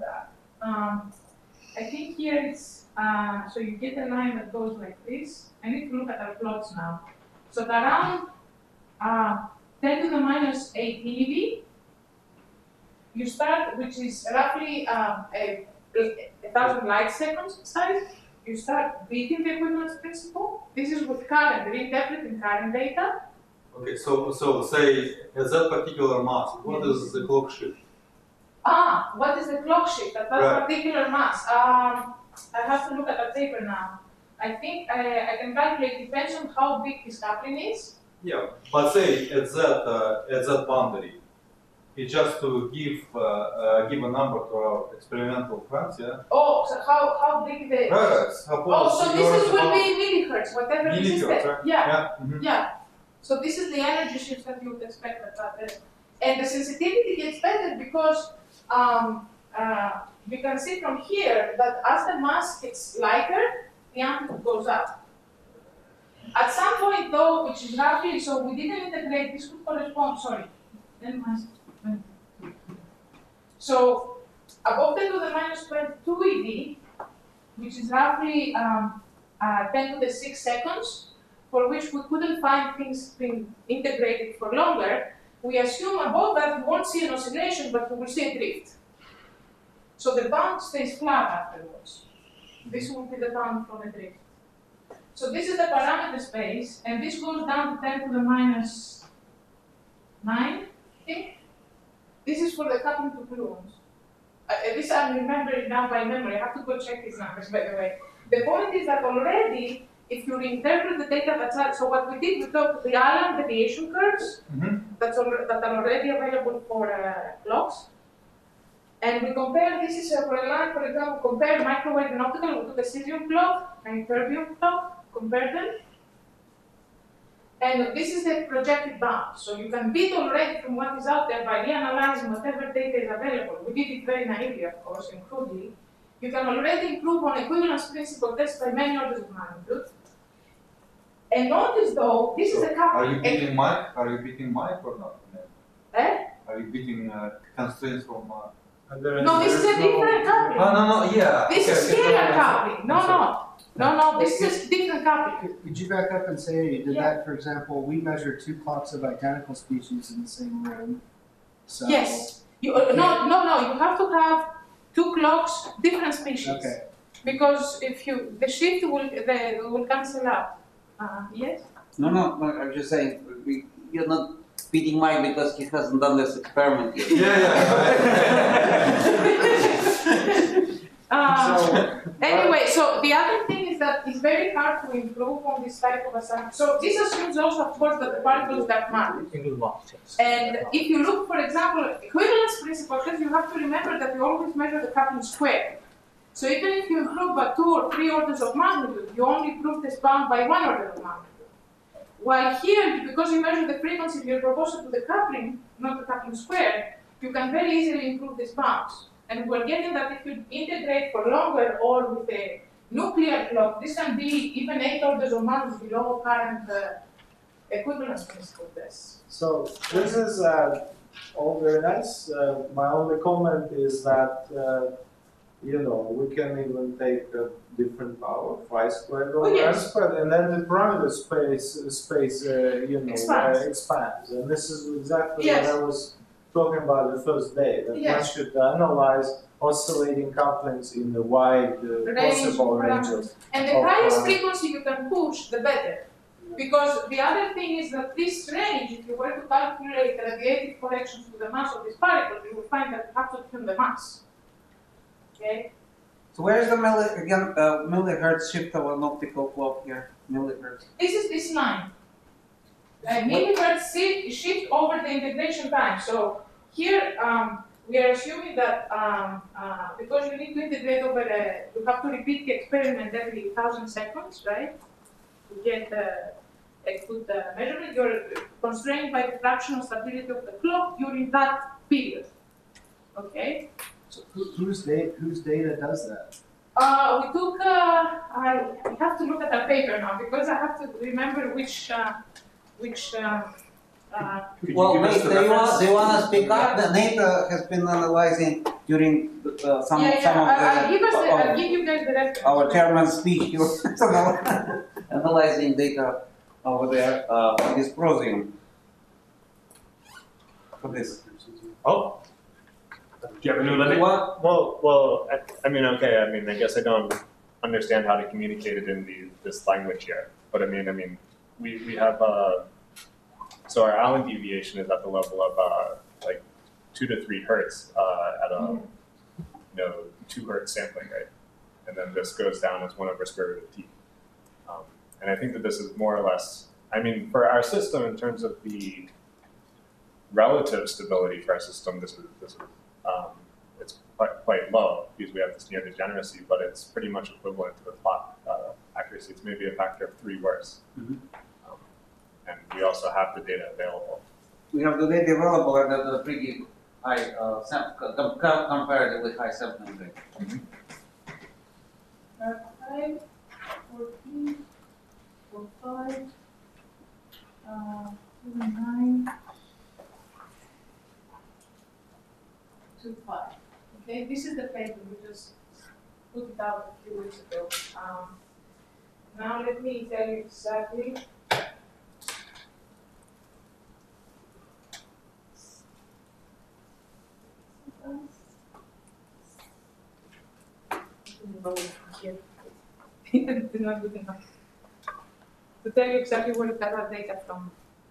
I think here it's, so you get a line that goes like this. I need to look at our plots now. So at around 10 to the minus 8 eV, you start, which is roughly 1,000 light seconds size. You start beating the equivalence principle. This is with current, reinterpreting current data. Okay, so say at that particular mass, what is the clock shift? What is the clock shift at that Right. particular mass? I have to look at the paper now. I think I can calculate, depends on how big this coupling is. Yeah, but say at that boundary, it's just to give a number to our experimental friends, yeah. Oh, so how big the... Right. Suppose so this will be millihertz, whatever this is. millihertz, right? Yeah. Mhm. Yeah. So this is the energy shift that you would expect at that. And the sensitivity gets better because you can see from here that as the mass gets lighter, the amplitude goes up. At some point though, which is roughly, so we didn't integrate, this could correspond, sorry. So above 10 to the minus 22 EV, which is roughly 10 to the 6 seconds, for which we couldn't find things being integrated for longer, we assume above that we won't see an oscillation, but we will see a drift. So the bound stays flat afterwards. This will be the bound from a drift. So this is the parameter space, and this goes down to 10 to the minus 9, I think. This is for the coupling to gluons. This I'm remembering now by memory. I have to go check these numbers, by the way. The point is that already, if you reinterpret the data that's out, so what we did, we took the Allen deviation curves that are already available for clocks, and we compare, this is for a line, for example, compare microwave and optical, we took a cesium clock and terbium clock, compare them. And this is the projected bound. So you can beat already from what is out there by reanalyzing whatever data is available. We did it very naively, of course, and crudely. You can already improve on equivalence principle tests by many orders of magnitude. And notice though, this is a couple. Are you beating Mike? Are you beating Mike or not? Eh? Are you beating constraints from? No, this is a different coupling. No, yeah. This is scalar coupling. No, this is a different coupling. Could you back up and say you did that, for example, we measured 2 clocks of identical species in the same room. So Yes. You, no, you have to have 2 clocks, different species. Okay. Because if you, the shift will cancel out. Yes? No, I'm just saying, you're not beating Mike because he hasn't done this experiment yet. Anyway, so the other thing is that it's very hard to improve on this type of assumption. So this assumes also, of course, that the particles dark matter. And if you look, for example, equivalence principle, you have to remember that you always measure the coupling square. So even if you improve by 2 or 3 orders of magnitude, you only improve this bound by 1 order of magnitude. While here, because you measure the frequency of your proportion to the coupling, not the coupling square, you can very easily improve these bounds. And we're getting that if you integrate for longer or with a nuclear clock, this can be even 8 orders of magnitude below current equivalence principle tests. So this is all very nice. My only comment is that we can even take a different power, phi squared over r squared, and then the parameter space expands. And this is exactly what I was talking about the first day, that one should analyze oscillating couplings in the wide possible ranges. And the highest frequency you can push, the better. Because the other thing is that this range, if you were to calculate the radiative corrections to the mass of this particle, you will find that you have to tune the mass. Okay? So where is the millihertz shift of an optical clock here? Millihertz. This is this 9. Millihertz shift over the integration time. So here we are assuming that because you need to integrate over, you have to repeat the experiment every 1,000 seconds, right? To get a good measurement. You're constrained by the fractional stability of the clock during that period. Okay? So whose data does that? We took, I have to look at our paper now because I have to remember which well, Nate, do you want to speak up? Nate has been analyzing during some of I'll give you guys the reference. Our chairman's speech. He was analyzing data over there for this Prosium. For this. Oh. Do you have a new limit? Well, I guess I don't understand how to communicate it in this language here. But I mean, we have so our Allen deviation is at the level of like 2 to 3 hertz at a 2 hertz sampling rate, and then this goes down as 1 over square root of t. And I think that this is more or less, I mean, for our system in terms of the relative stability for our system, this is it's quite low because we have this near degeneracy, but it's pretty much equivalent to the plot accuracy. It's maybe a factor of 3 worse. And we also have the data available. We have the data available at a pretty high, comparatively high sampling rate. 5, 14, 45, 9. 0.25. Okay, this is the paper we just put it out a few weeks ago. Now let me tell you exactly. It's not good enough to tell you exactly where to get that data from.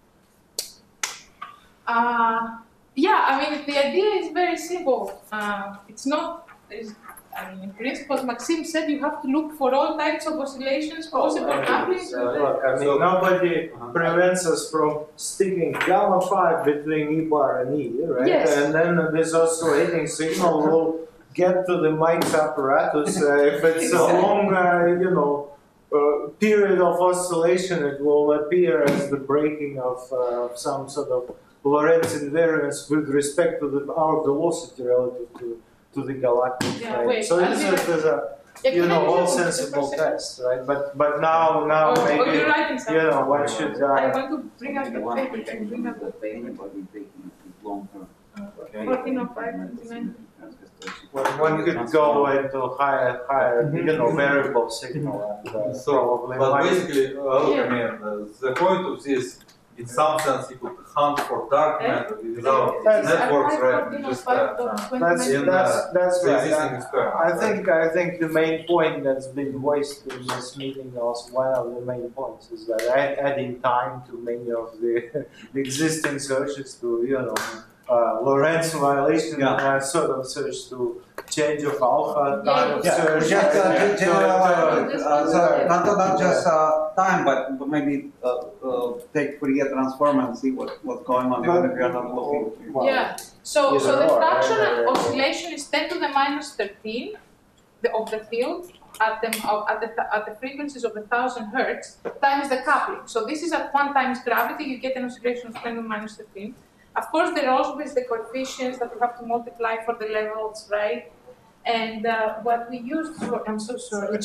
Yeah, I mean, the idea is very simple. It's not, I mean, in principle, as Maxime said, you have to look for all types of oscillations possible happening. Look, I mean, nobody prevents us from sticking gamma 5 between E bar and E, right? Yes. And then this oscillating signal will get to the Mike's apparatus. If it's a long, you know, period of oscillation, it will appear as the breaking of some sort of Lorentz invariance with respect to our velocity relative to the galactic. Yeah, right? wait, So this is a, you know, all sensible test, right? But now maybe, you're right in you know, one should. I want to bring up the paper. Can you bring up the paper? long term. 1405, 29. One could go into higher, you know, variable signal and probably. But might- basically, I mean, the point of this, in some sense, you could hunt for dark matter without That's- networks, right? Just That's in that's the right. existing experiment. I think the main point that's been voiced in this meeting, was one of the main points, is that adding time to many of the existing searches to, you know, Lorentz violation sort of search to change of alpha kind of search. Just general, sorry. not just time, but maybe take Fourier transform and see what's going on, even if you're not looking. Well, Yeah. So either the or, fractional right? oscillation is 10 to the minus 13 of the field at the frequencies of 1,000 hertz times the coupling. So this is at 1 times gravity. You get an oscillation of 10 to the minus 13. Of course, there are always the coefficients that you have to multiply for the levels, right? And what we used for, I'm so sorry.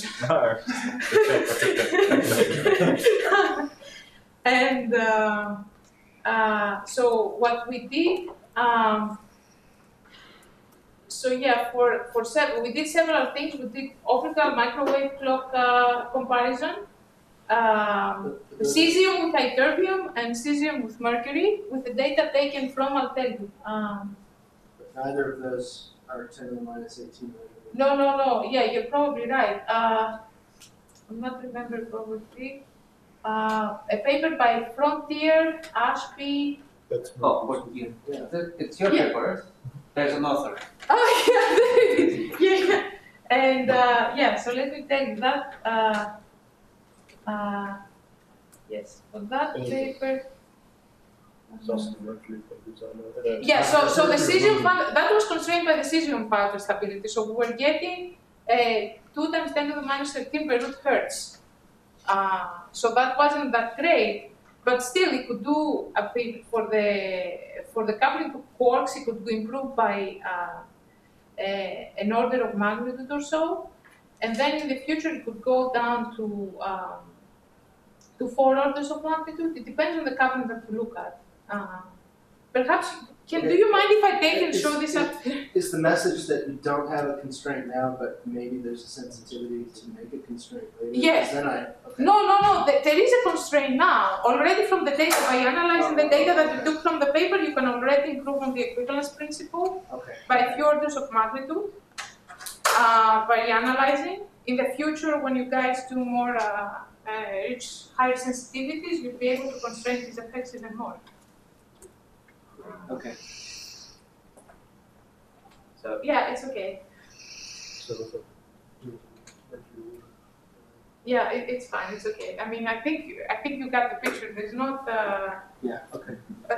And so what we did, so yeah, we did several things. We did optical microwave clock comparison. Cesium with ytterbium and cesium with mercury, with the data taken from, I'll tell you. But neither of those are 10 to the minus 18. No. Yeah, you're probably right. I'm not remembering probably. A paper by Frontier, Ashby. That's Oh, what you? It's your Yeah. paper. There's an author. Oh, yeah, there it is. Yeah. And yeah, so let me tell you that. Yes, for that paper. Yeah, so the cesium that was constrained by the cesium powder stability. So we were getting 2 times 10 to the minus 13 per root hertz. So that wasn't that great, but still it could do a bit for the coupling to quarks. It could improve by an order of magnitude or so, and then in the future it could go down to 4 orders of magnitude. It depends on the coupling that you look at. Perhaps, do you mind if I take and show this up? Is the message that you don't have a constraint now, but maybe there's a sensitivity to make a constraint later? Yes. Then okay. No. There is a constraint now. Already from the data, by analyzing the data that you took from the paper, you can already improve on the equivalence principle by a few orders of magnitude. By analyzing. In the future, when you guys do more reach higher sensitivities, you'll be able to constrain these effects even more. Okay. So yeah, it's okay. Yeah, it's fine. It's okay. I mean, I think you got the picture. There's not. Yeah. Okay.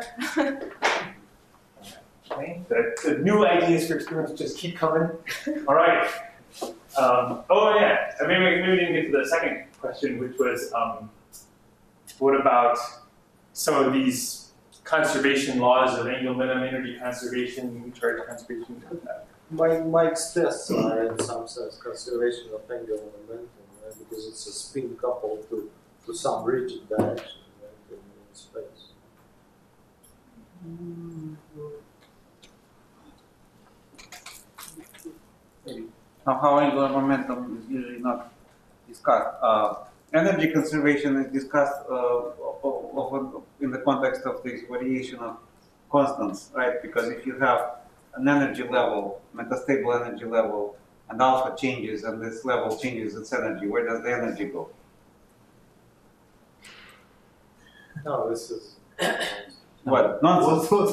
Okay. The new ideas for experiments just keep coming. All right. Oh yeah. Maybe we didn't get to the second question, which was, what about some of these conservation laws of angular minimum energy conservation, charge conservation? Mike's tests are in some sense conservation of angular momentum, right? Because it's a spin coupled to some rigid direction, right, in space. somehow angular momentum is usually not discussed. Energy conservation is discussed often in the context of this variation of constants, right? Because if you have an energy level, metastable energy level, and alpha changes, and this level changes its energy, where does the energy go? No, this is. What? Nonsense.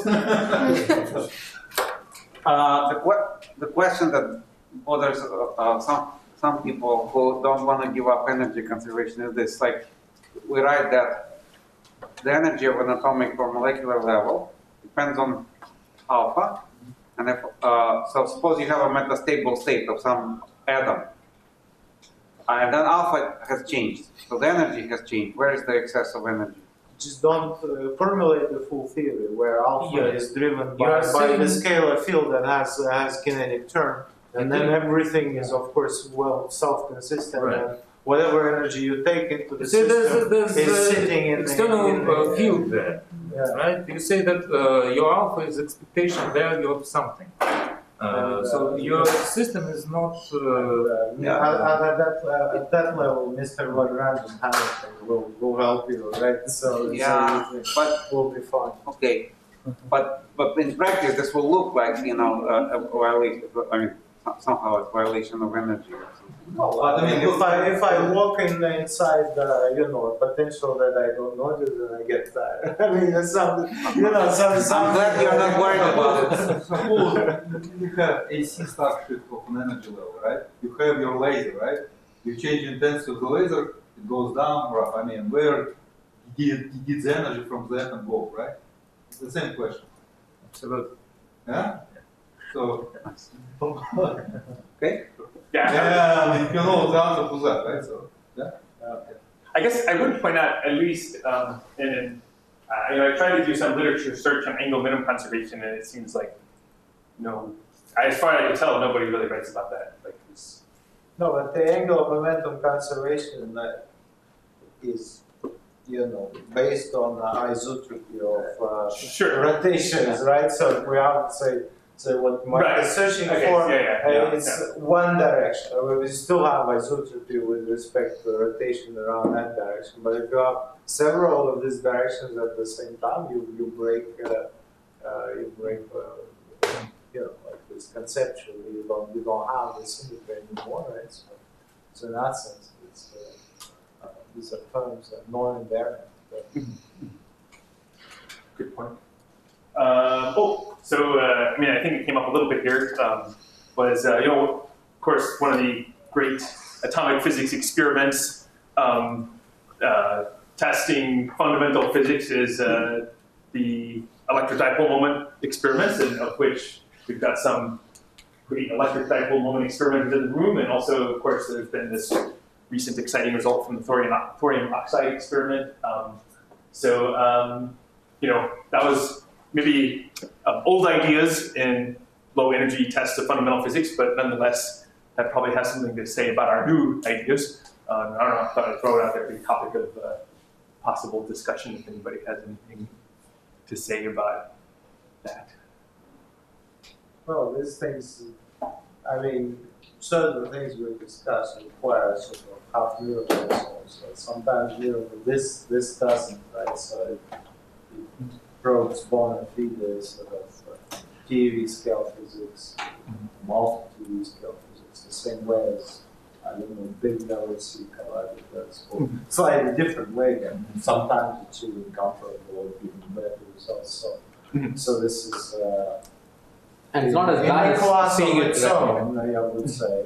The question that bothers some people who don't want to give up energy conservation is this: like, we write that the energy of an atomic or molecular level depends on alpha, and if so, suppose you have a metastable state of some atom, and then alpha has changed, so the energy has changed. Where is the excess of energy? Just don't formulate the full theory where alpha is driven by saying- the scalar field that has kinetic term, and then everything is of course well self-consistent. Right. And whatever energy you take into the So system there's is sitting in external the field there, Yeah. right? You say that your alpha is expectation value of something. So your system is not. At that level, Mr. Lagrange and Hamilton will help you, right? So Yeah, but we'll be fine. okay, but in practice, this will look like a violation. I mean, somehow a violation of energy or something. Well, I mean, if I walk inside, a potential that I don't notice, then I get tired. I mean, that's something, I'm glad you're not worried about it. Suppose you have AC structure of an energy level, right? You have your laser, right? You change intensity of the laser, it goes down, or I mean, where did the energy from the atom go, right? It's the same question. Absolutely. Yeah? So, Okay. yeah, I mean, you know the answer to that, right? So, yeah. I guess I would point out, at least, I tried to do some literature search on angular minimum conservation, and it seems like, as far as I can tell, nobody really writes about that. Like, No, but the angular momentum conservation is, based on the isotropy of Sure. rotations, right? So we have to say what Mark Right. is searching Okay, for, yeah, it's one direction. We still have isotropy with respect to rotation around that direction, but if you have several of these directions at the same time, you break, like this conceptually, you don't have the symmetry anymore, right? So in that sense, these are terms that are non-invariant. Good point. I think it came up a little bit here, of course, one of the great atomic physics experiments testing fundamental physics is the electric dipole moment experiments, and of which we've got some great electric dipole moment experiments in the room, and also, of course, there's been this recent exciting result from the thorium oxide experiment. That was maybe old ideas in low energy tests of fundamental physics, but nonetheless, that probably has something to say about our new ideas. I don't know, I thought I'd throw it out there, be a topic of possible discussion if anybody has anything to say about that. Well, these things, I mean, certain things we discuss require sort of half miracles also. Sometimes this doesn't, right? So it probes bona fide sort of TeV scale physics, multi-TeV scale physics, the same way as, I don't know, big LHC collider does, or slightly different way, and sometimes it's even comparable or even better results. So this is and it's not as in bad the class as seeing of it its own, I would say.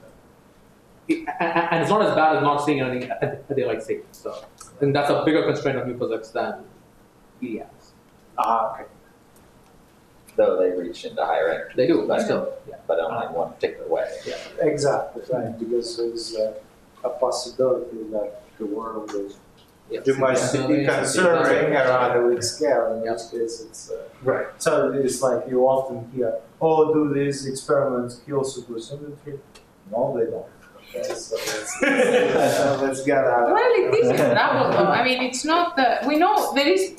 And it's not as bad as not seeing anything at daylight saving. So, and that's a bigger constraint of new physics than EDS. Okay. Though they reach into higher energy. They do, but still. Yeah. But only in one particular way. Yeah. Exactly, right, because there's a possibility that the world is too much to be conserving around a weak scale. In this case, it's right. So it's like you often hear, do these experiments kill supersymmetry? No, they don't. Okay, so let's get out. Well, it is a trouble though. I mean, it's not, we know there is,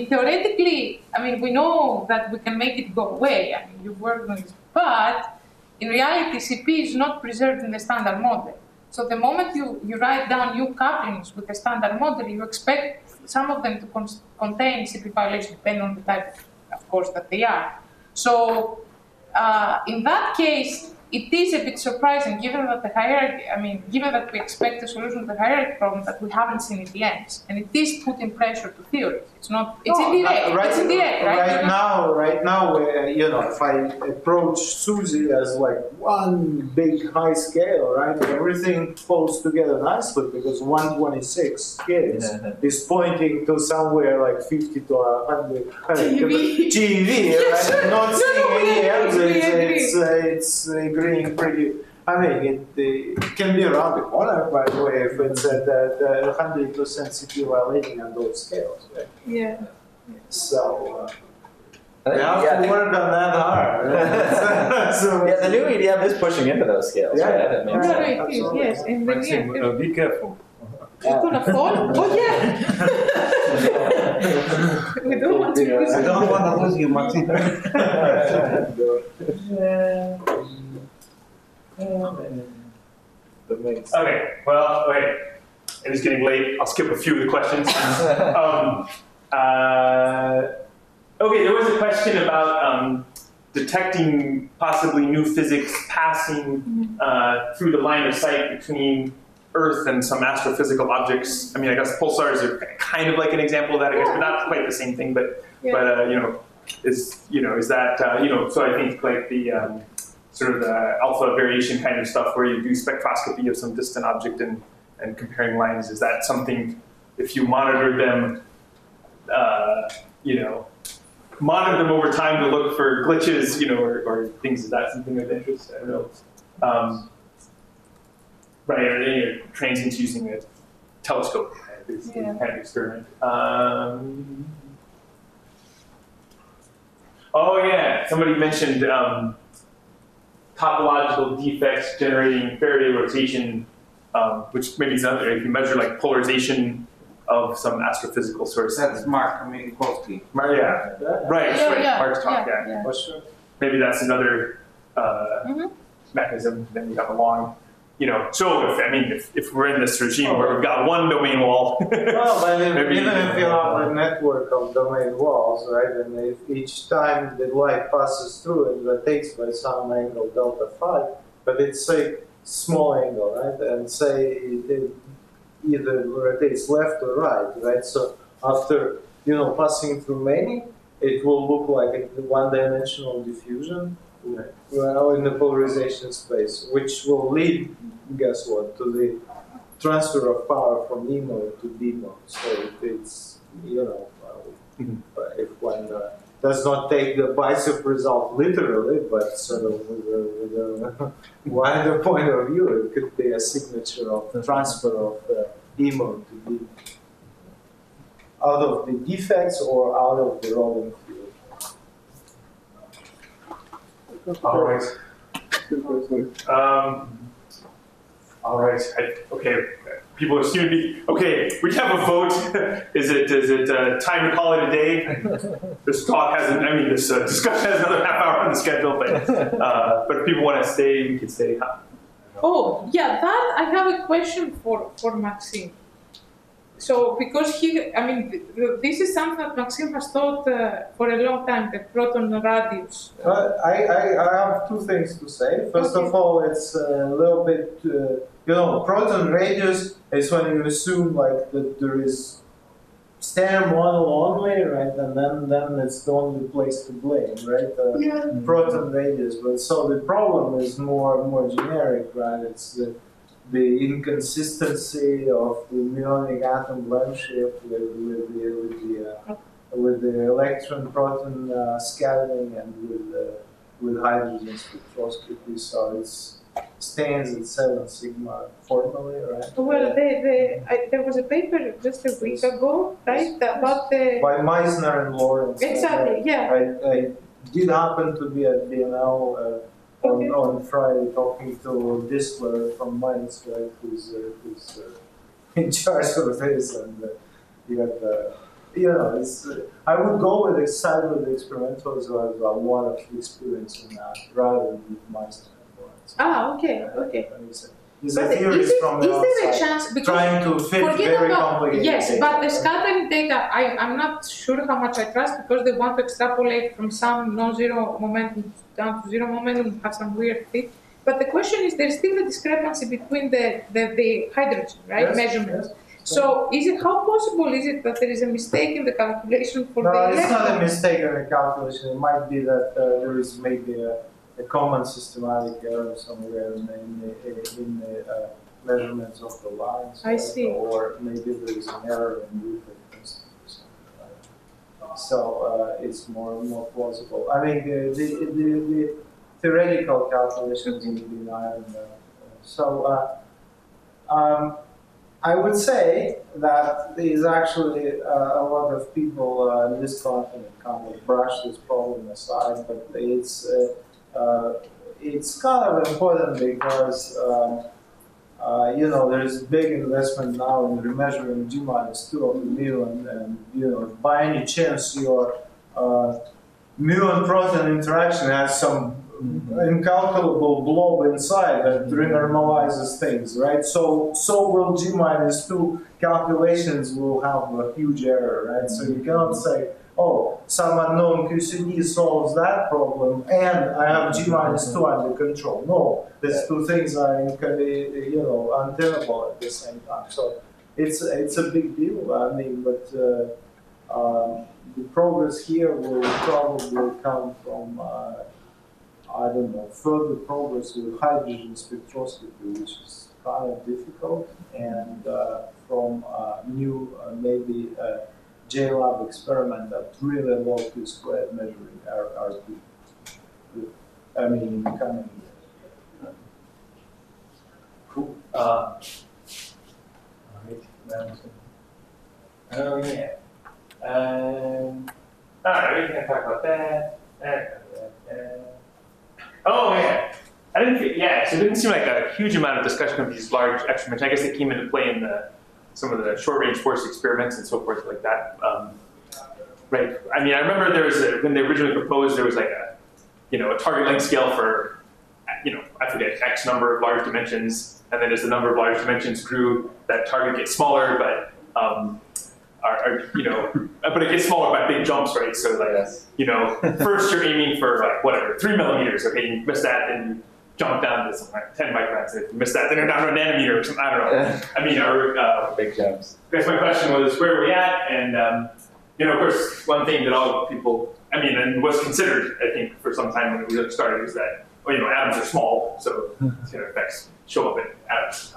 theoretically, we know that we can make it go away. You've worked on it, but in reality, CP is not preserved in the standard model. So the moment you write down new couplings with the standard model, you expect some of them to contain CP violation, depending on the type, of course, that they are. So in that case, it is a bit surprising, given that the hierarchy, given that we expect a solution to the hierarchy problem that we haven't seen in the ends, and it is putting pressure to theories. It's not. It's indirect. Right, it's indirect, right? Right now, if I approach Suzy as like one big high scale, right, everything falls together nicely because 126 scales is pointing to somewhere like 50 to 100 GeV, right? I'm not seeing any errors. It's agreeing pretty. It can be around the corner, by the way, if it's at the 100% CP violating on those scales, right? Yeah. So we have to work on that hard. Yeah, the new EDM is pushing into those scales. Yeah, right? That makes sense. It is, yes. And then, Maxim, be careful. you're gonna fall? Oh, yeah! We don't want to lose I don't want to lose you, Maxim. Okay, well, wait. It is getting late. I'll skip a few of the questions. Okay, there was a question about detecting possibly new physics passing through the line of sight between Earth and some astrophysical objects. I guess pulsars are kind of like an example of that, I guess, but not quite the same thing. But is that so I think like the sort of the alpha variation kind of stuff where you do spectroscopy of some distant object and comparing lines. Is that something, if you monitor them, monitor them over time to look for glitches, or things, is that something of interest? I don't know. Right, or any transients using a telescope kind of experiment. Oh yeah, somebody mentioned topological defects generating Faraday rotation, which maybe is not there. If you measure like polarization of some astrophysical source. That's Mark Minkowski. Yeah, right. Mark's talk. Yeah. For sure. Maybe that's another mechanism. Then you have a long, So if we're in this regime where we've got one domain wall. Well, but even if you have a network of domain walls, right, and if each time the light passes through, it rotates by some angle delta phi, but it's a small angle, right, and say it either rotates left or right, so after passing through many, it will look like a one-dimensional diffusion. Well, in the polarization space, which will lead, guess what, to the transfer of power from E mode to D mode. So it's, if one does not take the BICEP result literally, but sort of with a wider point of view, it could be a signature of the transfer of E mode to D mode. Out of the defects or out of the rolling field. All right. All right. Okay. People are soon be okay. We have a vote. Is it time to call it a day? This talk hasn't. This discussion has another half hour on the schedule, but if people want to stay, we can stay. Oh yeah, that I have a question for Maxim. So because this is something that Maxim has thought for a long time, the proton radius. I have two things to say. First of all, it's a little bit, proton radius is when you assume like that there is Stern model only, right? And then it's the only place to blame, right? Proton radius. But so the problem is more generic, right? It's the inconsistency of the muonic atom blend shift with the electron-proton scattering and with hydrogen spectroscopy. So it stands at 7 sigma formally, right? Well, there was a paper just a week ago, right, about the by Meissner and Lawrence. Exactly, yeah. I did happen to be at BNL. On Friday, talking to Disler from Mainz, right, who's in charge of this, and I would go with side with the experimentals who have a lot of experience in that, rather than with Meister. Ah, okay, okay. These But are theories from the is there a outside, chance because trying to fit forget very about complicated yes, data. but the scattering data, I'm not sure how much I trust because they want to extrapolate from some non-zero momentum down to zero momentum, have some weird fit. But the question is, there's still a discrepancy between the hydrogen, right, Yes, measurements. yes. So is it, how possible is it that there is a mistake in the calculation for No, the it's not a electron? mistake in the calculation. It might be that there is maybe a common systematic error somewhere in the measurements of the lines. I see. Or maybe there is an error in Euclid principle or something like that. So it's more plausible. I mean, the theoretical calculations will be denied. I would say that there is actually a lot of people in this continent kind of brush this problem aside, but it's kind of important because you know, there's a big investment now in remeasuring G-2 of the muon, and you know, by any chance your muon-proton interaction has some incalculable blob inside that renormalizes things, right? So will G-2 calculations will have a huge error, right? So you cannot say, oh, some unknown QCD solves that problem and I have G-2 under control. No, these two things are, you know, untenable at the same time. So it's a big deal. I mean, but the progress here will probably come from I don't know, further progress with hydrogen spectroscopy, which is kind of difficult, and from new maybe JLab experiment at really low Q-squared measuring RP. I mean, in the coming years. Cool. All right. Oh yeah. All right, we can talk about that. Oh yeah. I didn't. Yeah. So it didn't seem like a huge amount of discussion of these large extra dimensions. I guess they came into play in some of the short-range force experiments and so forth like that. Right. I mean, I remember there was when they originally proposed, there was like a target length scale for, I forget, X number of large dimensions, and then as the number of large dimensions grew, that target gets smaller, but but it gets smaller by big jumps, right? So like, first you're aiming for like whatever 3 millimeters. Okay, you miss that, then you jump down to something like 10 microns. If you miss that, then you're down to a nanometer or something. I don't know. I mean, big jumps. I guess my question was, where are we at? And of course, one thing that all people, and was considered, I think, for some time when we really started, is that atoms are small, so effects show up in atoms.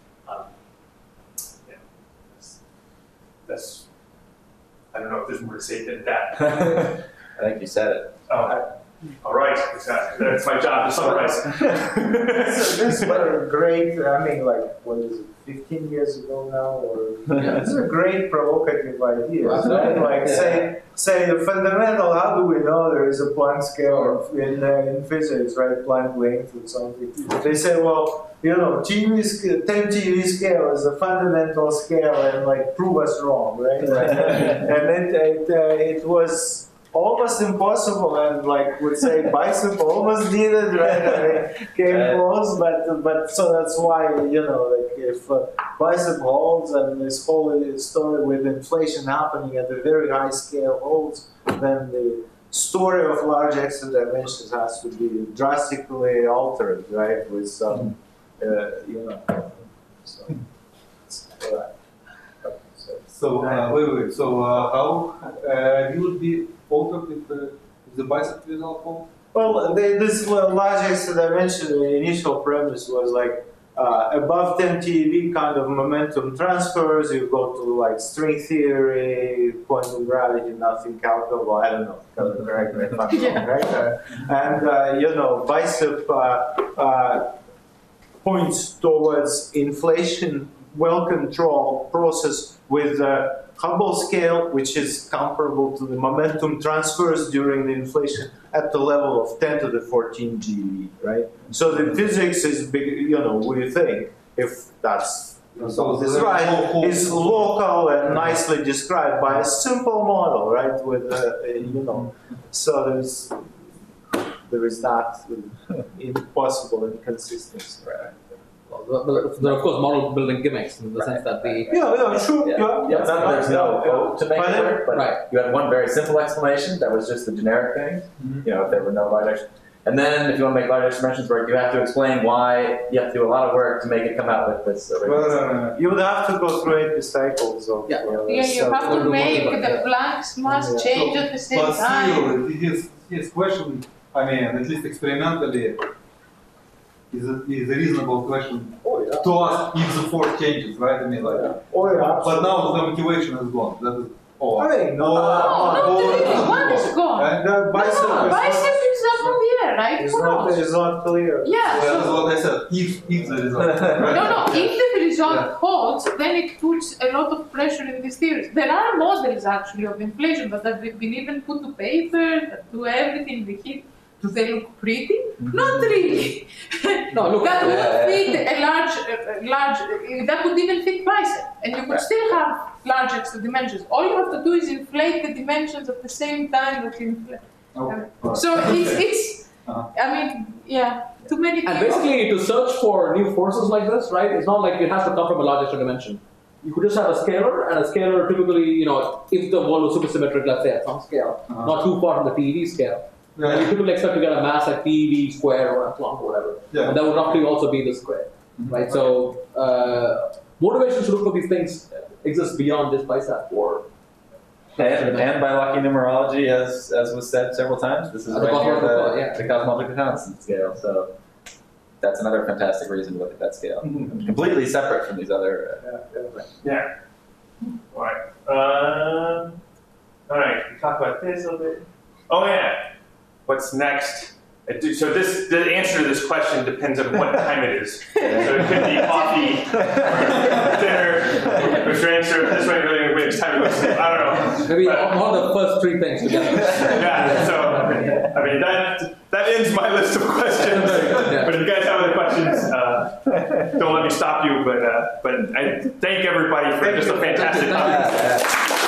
That's, I don't know if there's more to say than that. I think you said it. Oh, all right, exactly. That's my job to summarize. This were great, like, what is it, 15 years ago now? Or this is a great provocative idea, right? Like, say the fundamental, how do we know there is a Planck scale in physics, right? Planck length or something. They say, well, 10 TeV scale is a fundamental scale, and like prove us wrong, right? And it was almost impossible, and like would say bicep almost did it, right? Came close, but so that's why like if bicep holds and this whole story with inflation happening at a very high scale holds, then the story of large extra dimensions has to be drastically altered, right? With some So wait. So how you would be altered if the bicep result holds? Well, this large extra dimension, the initial premise was like above 10 TeV kind of momentum transfers. You go to like string theory, quantum gravity, nothing calculable. I don't know. Correct me if I'm wrong, right? And bicep points towards inflation, well-controlled process with the Hubble scale, which is comparable to the momentum transfers during the inflation at the level of 10 to the 14 GeV, right? So the physics is big, we think, if that's right, is local and nicely described by a simple model, right? With so there's there is not impossible inconsistency. Right. There are of course model building gimmicks in the sense that the Sure. Yeah, there's no hope to make it work, but Right. you had one very simple explanation that was just the generic thing. Mm-hmm. You know, if there were no large extra. And then if you want to make large extra dimensions work, you have to explain why you have to do a lot of work to make it come out with this. You would have to go through 80 cycles of. Yeah, you have to make the blanks must change at the same But time. still, his question, I mean, at least experimentally, is a reasonable question to ask if the force changes, right? I mean, like, but now the motivation is gone. That is all. I mean, No, one is gone. And the Bicep is up on the air, right? It's Who knows? it's not clear. Yeah, That is so, what I said. If the result, right? no, if the result holds, then it puts a lot of pressure in these theories. There are models actually of inflation, but have been even put to paper, that do everything they hit. Do they look pretty? Not really. No, look, that would fit a large, that would even fit bicep. And you could still have large extra dimensions. All you have to do is inflate the dimensions at the same time that you inflate. So it's I mean, yeah, too many and things. basically to search for new forces like this, right? It's not like it has to come from a large extra dimension. You could just have a scalar, and a scalar typically, you know, if the wall was supersymmetric, let's say at some scale, not too far from the TeV scale. And you typically expect to get a mass at TeV square or Planck or whatever. Yeah. And that would roughly also be the square, right? So motivation to look for these things exists beyond this bicep or. And by lucky numerology, as was said several times, this is The right near cosmological, the, yeah. the cosmological constant scale. So that's another fantastic reason to look at that scale. Completely separate from these other. Yeah. All right. All right. We talk about this a little bit. Oh yeah. What's next? So the answer to this question depends on what time it is. So it could be coffee, or dinner, or drinks, or this way really which time it goes. I don't know. Maybe one of the first three things together. Yeah. So I mean that ends my list of questions. But if you guys have other questions, don't let me stop you. But I thank everybody for just a fantastic talk.